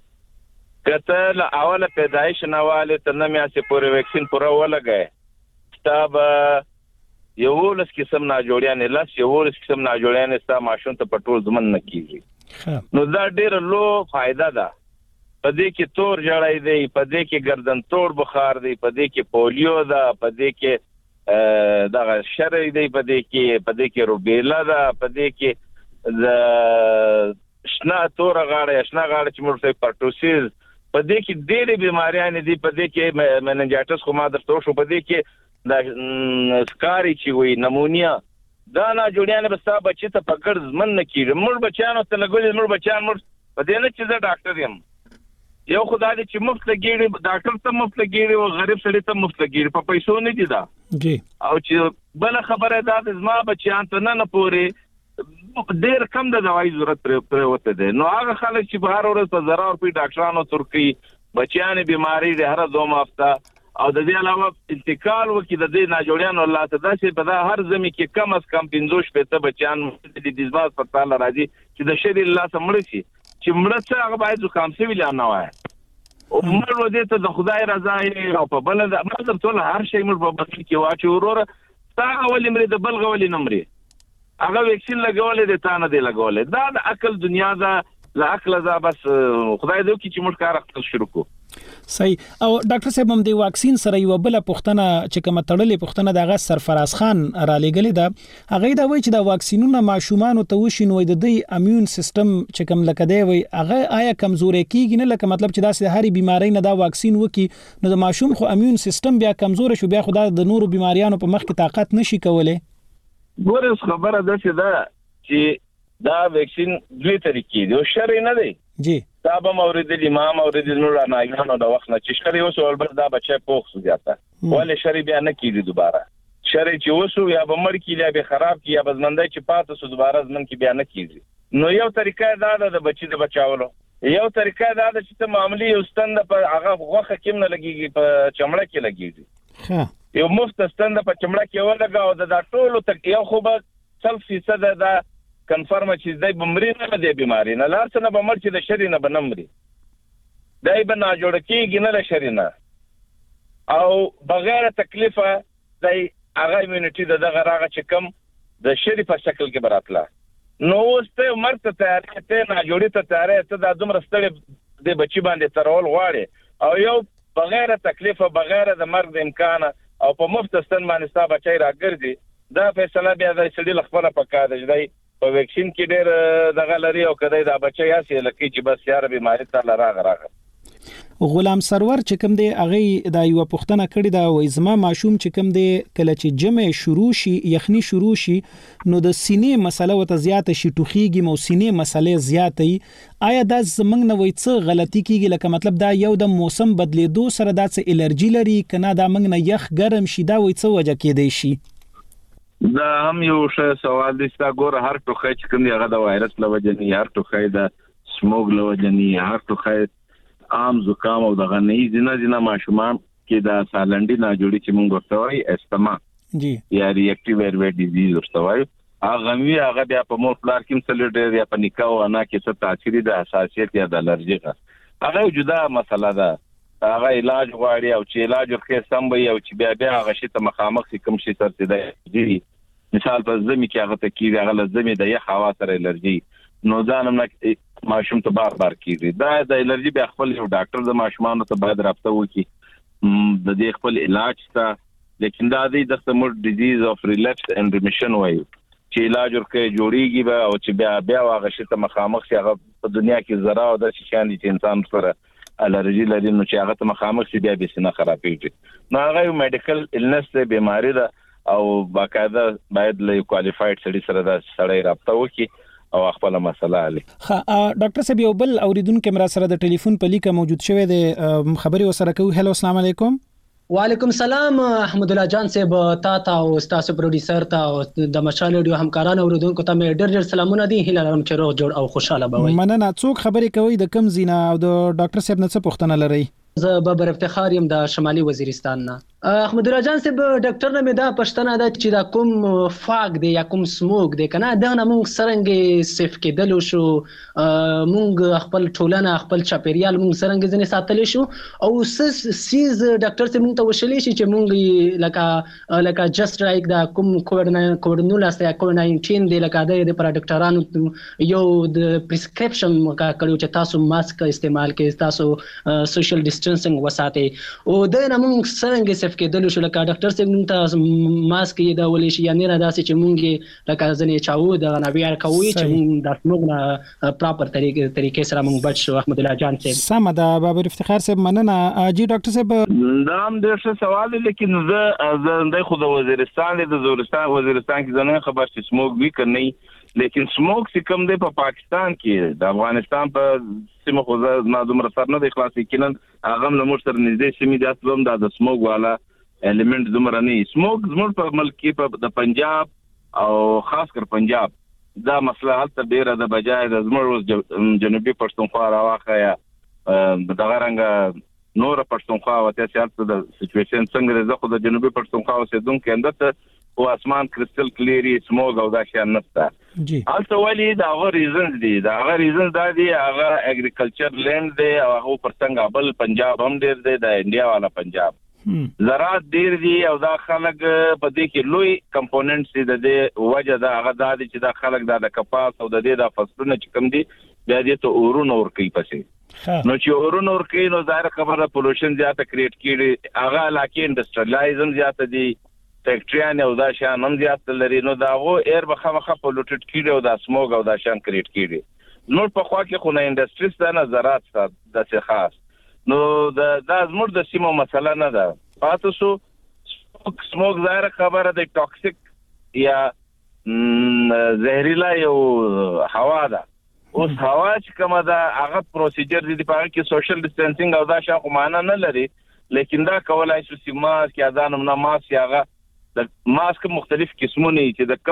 کته له اوله پیدایش نه والے تر نه میاسه پورې ویکسین پوره ولګای کتاب یو لس قسم نه جوړیان لاس یو لس قسم نه جوړیان ستا ماشون ته پټول زمن نه کیږي نو دا ډیر لو فائدہ ده پدې کې تور جړای دی پدې کې گردن توړ بخار دی پدې کې پولیو ده پدې کې دغه شرې دی پدې کې پدې کې روبیلا ده پدې کې د شنا تور غاړه شنا غاړه چې مرته پرټوسیز پدې کې ډېرې بیماریاں دي پدې کې مننجایټس خو ما درته شو پدې کې د سکاري چې وي نمونیا دا نه جوړیان به ستا بچی ته پکړ زمن نه کیږي مړ بچیانو ته لګول مړ بچیان مړ پدې نه چې زه ډاکټر یم یو خدای دې چې مفت لګیږي ډاکټر ته مفت لګیږي او غریب سړی ته مفت لګیږي په پیسو نه دي دا جی او چې بل خبره ده زما بچیان ته نه نه پوري ډیر کم د دوايي ضرورت پر وته دي نو هغه خلک چې بهر ورځ په زراور په ډاکټرانو ترکی بچیان بیماری د هر دوه هفته او د دې علاوه انتقال وکي د دې ناجوړیان الله ته داسې په هر زمي کې کم از کم پنځوس پته بچیان د دزباس په تعالی راځي چې د شری الله سمړ شي چې مړه څه هغه باید زکام سی ویل نه وای او مړ ودې ته د خدای رضا او په بل د مطلب ټول هر شی مړ په بس کې واچو وروره تا اول مری د بل غولې نمرې هغه ویکسین لګولې د تانه دی لګولې دا د عقل دنیا دا لا عقل دا بس خدای دې کی چې مړ کار خپل شروع کو صحیح او ډاکټر صاحب هم د واکسین سره یو بل پوښتنه چې کوم تړلې پوښتنه دغه سرفراز خان را لګلې ده هغه دا وایي چې د واکسینونو ماشومان ته وشي نو د دوی امیون سیستم چې کوم لکه دی وي هغه آیا کمزوري کیږي نه لکه مطلب چې داسې هرې بیماری نه دا واکسین وکي نو د ماشوم خو امیون سیستم بیا کمزور شو بیا خو د نورو بیماریانو په مخ کې طاقت نشي کولای ګورس خبره ده چې دا چې دا ویکسین دوی طریقې دی او شرعي نه دی جی دا به مورید الامام او د نور ناګانو د وخت نه چې شرعي اوس ولبر دا بچي پوښ سو جاتا ولې شرعي بیا نه کیږي دوباره شرعي چې اوسو یا به مړ کی یا به خراب کی یا به زمندای چې پاتې سو دوباره زمن کې بیا نه کیږي نو یو طریقه دا ده د بچي د بچاولو یو طریقه دا ده چې ته معمولی استند په هغه غوخه کې نه لګيږي په چمړه کې لګيږي ها یو مفت استند په چمړه کې ولګاو د دا ټولو تک یو خو به څل فیصد دا کنفرم چې دای بمری نه دی بیماری نه لار څنګه بمر چې د شری نه بنمري دای بنا جوړ کیږي نه له شری نه او بغیر تکلیفه دای هغه ایمونټی د دغه راغه چې کم د شری په شکل کې براتله نو اوسته مرته تیار ته نه جوړی ته تیار ته د دومره ستړي د بچی باندې ترول غواړي او یو بغیر تکلیفه بغیر د مرګ د امکان او په مفت ستن باندې ستا بچی راګرځي دا فیصله بیا د سړي لخپله پکا دی په ویکسین کې ډېر دغه لري او کدی دا بچي یاسي لکه چې بس یار بیماری ته لراغ راغ غلام سرور چې کوم دی هغه د یو پښتنه کړی دا وای زما ماشوم چې کوم دی کله چې جمع شروع شي یخني شروع شي نو د سینې مسله وته زیاته شي ټوخیږي مو سینې مسلې زیاتې آیا دا زمنګ نه وای څه غلطي کیږي لکه مطلب دا یو د موسم بدلیدو سره دا څه الرجی لري کنه دا منګ نه یخ ګرم شي دا وای څه وجه کېدی شي دا هم یو څه سوال دي چې ګوره هر ټوخی چې کوم دی هغه د وایرس لوجنی هر ټوخی د سموګ لوجنی هر ټوخی عام زکام او دغه نه زینه زینه ماشومان کې دا سالنډي نه جوړي چې موږ ورته وایي استما جی یا ریاکټیو ایروي ډیزیز ورته وایي هغه وی هغه بیا په مور پلار کې سلیډر یا په نکاح او انا کې څه تاثیر د حساسیت یا د الرجی هغه جدا مسله ده هغه علاج غواړي او چې علاج ورکې سم وي او چې بیا بیا هغه شي ته مخامخ کوم شي تر دی مثال په زمي کې هغه ته کیږي هغه لزمي د یخ هوا سره الرجی نو ځانم نه ماشوم ته بار بار کیږي دا د الرجی بیا خپل یو ډاکټر د ماشومان ته باید رابطه وکړي د دې خپل علاج ته لیکن دا د سمور ډیزیز اف ریلیپس اند ریمیشن وایي چې علاج ورکې جوړیږي او چې بیا بیا هغه شي ته مخامخ شي هغه په دنیا کې زرا او د شان دي چې انسان سره الرجی لري نو چې هغه ته مخامخ شي بیا به سینه خرابېږي نو هغه یو میډیکل النس ته بیماری ده او باقاعده باید له کوالیفاید سړي سره د سړی رابطه وکړي او خپل مسله علي ها ډاکټر صاحب یو بل اوریدونکو کیمرا سره د ټلیفون په لیکه موجود شوی دی خبري وسره کوي هلو السلام علیکم وعلیکم السلام احمد الله جان صاحب، تا ته او تاسو پروډوسر ته او د مشال ریډیو همکارانو اوریدونکو ته مې ډېر ډېر سلامونه دي. هیله لرم چې روغ جوړ او خوشاله به وي. مننه. څوک خبرې کوي د کم زینا او د ډاکټر صاحب نه څه پوښتنه لري؟ زه بابر افتخار یم د شمالي وزیرستان نه. احمد الله جان صاحب ډاکټر نه مې دا پښتنه ده چې دا کوم فاګ دی یا کوم سموک دی کنه دا نه موږ سرنګ سیف کېدل شو، موږ خپل ټولنه خپل چاپیریال موږ سرنګ ځنې ساتل شو او سیز ډاکټر ته موږ ته وشلې شي چې موږ لکه لکه جست لایک دا کوم کووډ کووډ نولس یا کووډ ناینټین دی لکه د پر ډاکټرانو یو د پرسکرپشن کړو چې تاسو ماسک استعمال کړئ، تاسو سوشل ډیسټنسینګ وساتئ او دا نه موږ سرنګ کېدل شو لکه ډاکټر صاحب مونږ ته ماسک یې دا ولې شي یا نه داسې چې مونږ لکه ځنې چاو د نبیار کوي چې مونږ د موږ نه پراپر طریقې طریقې سره مونږ بچ شو. احمد الله جان صاحب سم ده. بابر افتخار صاحب مننه. جی ډاکټر صاحب دا هم ډېر ښه سوال دی، لیکن زه زه د خو د وزیرستان د وزیرستان وزیرستان کې زنه خبر چې سموک وی کني، لیکن سموک چې کوم دی په پاکستان کې د افغانستان په سیمه خو زه دومره سر نه دی خلاص کینن هغه له موږ سره نږدې سیمې د اصلم د سموک والا الیمنٹ دومره نه. سموک زموږ په ملک کې په پنجاب او خاص کر پنجاب دا مسله حالت ډیره د بجای د زموږ جنوبي پښتونخوا راوخه یا دغه رنګ نور پښتونخوا او تاسو حالت د سچويشن څنګه زه خو د جنوبي پښتونخوا اوسیدونکو اندته او اسمان کرسټل کلیری سموګ او دا شان نشته. جی البته ولی دا غو ریزنز دي دا غو ریزنز دا دي هغه اګریکلچر لینډ دی او هغه پرڅنګ بل پنجاب هم ډیر دی د انډیا والا پنجاب زراعت ډیر دي او دا خلک په دې کې لوی کمپوننټس دي د دې وجه دا هغه دا دي چې دا خلک د کپاس او د دې د فصلونو چې کم دي بیا دې ته اورونه ور کوي پسې نو چې اورونه ور کوي نو ظاهر خبره پولوشن زیاته کریټ کیږي هغه علاقې انډستریالایزم زیاته دي فیکټریان او دا شان هم زیات لري نو دا غو ایر بخمخه پولوټډ کیږي او دا سموګ او دا شان کریټ کیږي نو په خوا کې خو نه انډستریز دا نه زراعت د څه خاص نو دا د زموږ د سیمو مسله نه ده پاتې سو سموګ ظاهر خبره د ټاکسیک یا زهريلا یو هوا ده اوس هوا چې کومه ده هغه پروسیجر دي په هغه کې سوشل ډیسټنسینګ او دا شان خو معنا نه لري لیکن دا کولای شي چې ماسک یا ځانم نه ماسک یاغه د ماسک مختلف قسمونه چې د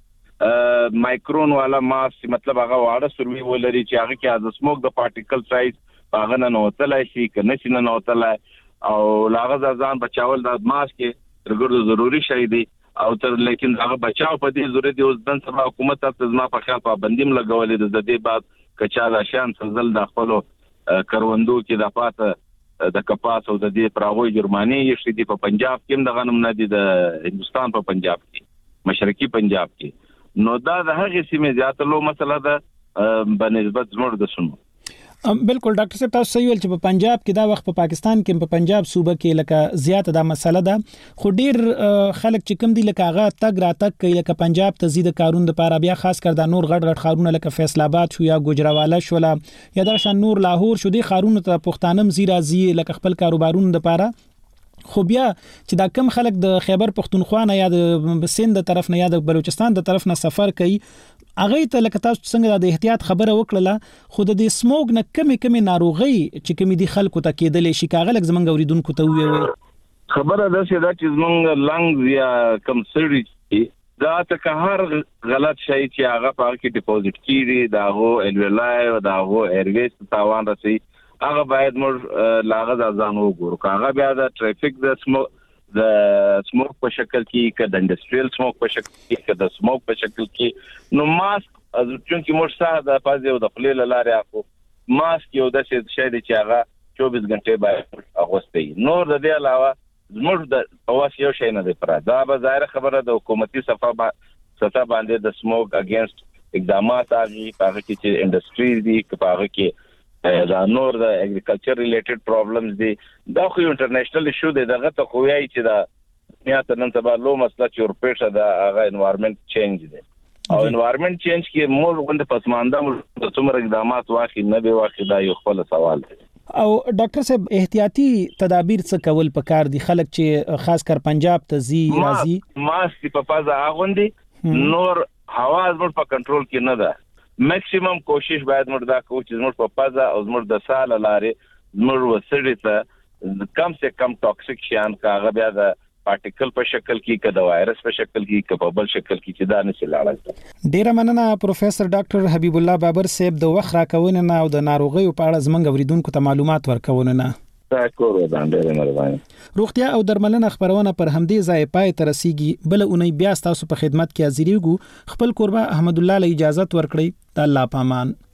کم مایکرون والا ماسک مطلب هغه واړه سروي ولري چې هغه کې از سموک د پارټیکل سایز هغه نه نوتلای شي کنه چې نه نوتلای او لاغه ځان بچاول د ماسک رګورو ضروری شي دی او تر لیکن هغه بچاو په دې ضرورت دی اوس د سبا حکومت تاسو ما په خیال پابندیم لګولې د دې بعد کچا د شان سزل د خپل کروندو کې د پاته د کپاس او د دې پراوی جرمانی یشي دی په پنجاب کې د غنم نه دی د هندستان په پنجاب کې مشرقي پنجاب کې نو دا د هغه سیمه زیات لو مسله ده بنسبت زموږ د شنو بالکل ډاکټر صاحب تاسو صحیح ول چې په پنجاب کې دا وخت په پاکستان کې په پنجاب صوبه کې لکه زیاته دا مسله ده خو ډیر خلک چې کم دي لکه هغه تګ را تګ کوي لکه پنجاب ته زیاده کارون د پاره بیا خاص کر دا نور غټ غټ خارونه لکه فیصل آباد شو یا گوجراواله شو یا دا شان نور لاهور شو دي خارونه ته پښتانم زیرا زی لکه خپل کاروبارونو د پاره خو بیا چې دا کم خلک د خیبر پختونخوا نه یا د سند طرف نه یا د بلوچستان د طرف نه سفر کوي اغه ته لکه تاسو څنګه د احتیاط خبره وکړه خو د سموګ نه کمی کمی ناروغي چې کمی دي خلکو ته کېدلې شي کاغلک زمنګ اوریدونکو ته وي خبره ده چې دا چې زمنګ لنګز یا کم سړی دا ته هر غلط شي چې هغه په کې ډیپوزټ کیږي دا هو الویلای او دا هو ایرویز تاوان رسي هغه باید موږ لاغه ځان وګورو هغه بیا د ټریفیک د سمو د سموک په شکل کې که د انډستریال سموک په شکل کې که د سموک په شکل کې نو ماسک چې موږ سره د پازي او د خلیل لارې اخو ماسک یو د څه شی دی چې هغه چوبیس غنټې باید اغوستي نور د دې علاوه زموږ د اواز یو شی نه دی پر دا به ظاهر خبره د حکومتي صفه ستا باندې د سموک اگینست اقدامات اغي هغه کې چې انډستریز دي که هغه کې دا نور د اګریکلچر ریلیټډ پرابلمز دي دا خو انټرنیشنل ایشو دی دغه ته خو یای چې دا میات نن سبا لو مسله چې ورپېښه دا هغه انوایرنمنت چینج دی او انوایرنمنت چینج کې مور غونډه پسمانده د څومره اقدامات واخی نه به واخی دا یو خپل سوال دی او ډاکټر صاحب احتیاطي تدابیر څه کول پکار دي خلک چې خاص کر پنجاب ته زی راځي ماسک په فازه اغوندي نور هوا زموږ په کنټرول کې نه ده میکسیمم کوشش باید موږ دا کوو چې موږ په پازه او موږ د سال لارې موږ وسړی ته کم سے کم ټاکسیک شیان کاغه بیا د پارټیکل په شکل کې که د وایرس په شکل کې که په بل شکل کې چې دا نشي لاړل. ډیره مننه پروفیسور ډاکټر حبیب الله بابر صاحب د وخت راکونه نه او د ناروغیو په اړه زموږ اوریدونکو ته معلومات ورکونه نه. تشکر ډیره مهرباني. روغتیا او درملنه خبرونه پر همدې ځای پای ته رسیږي. بل اونۍ بیا تاسو په خدمت کې حاضرېږو. خپل قربا احمد الله له اجازه ورکړي. الله پامان.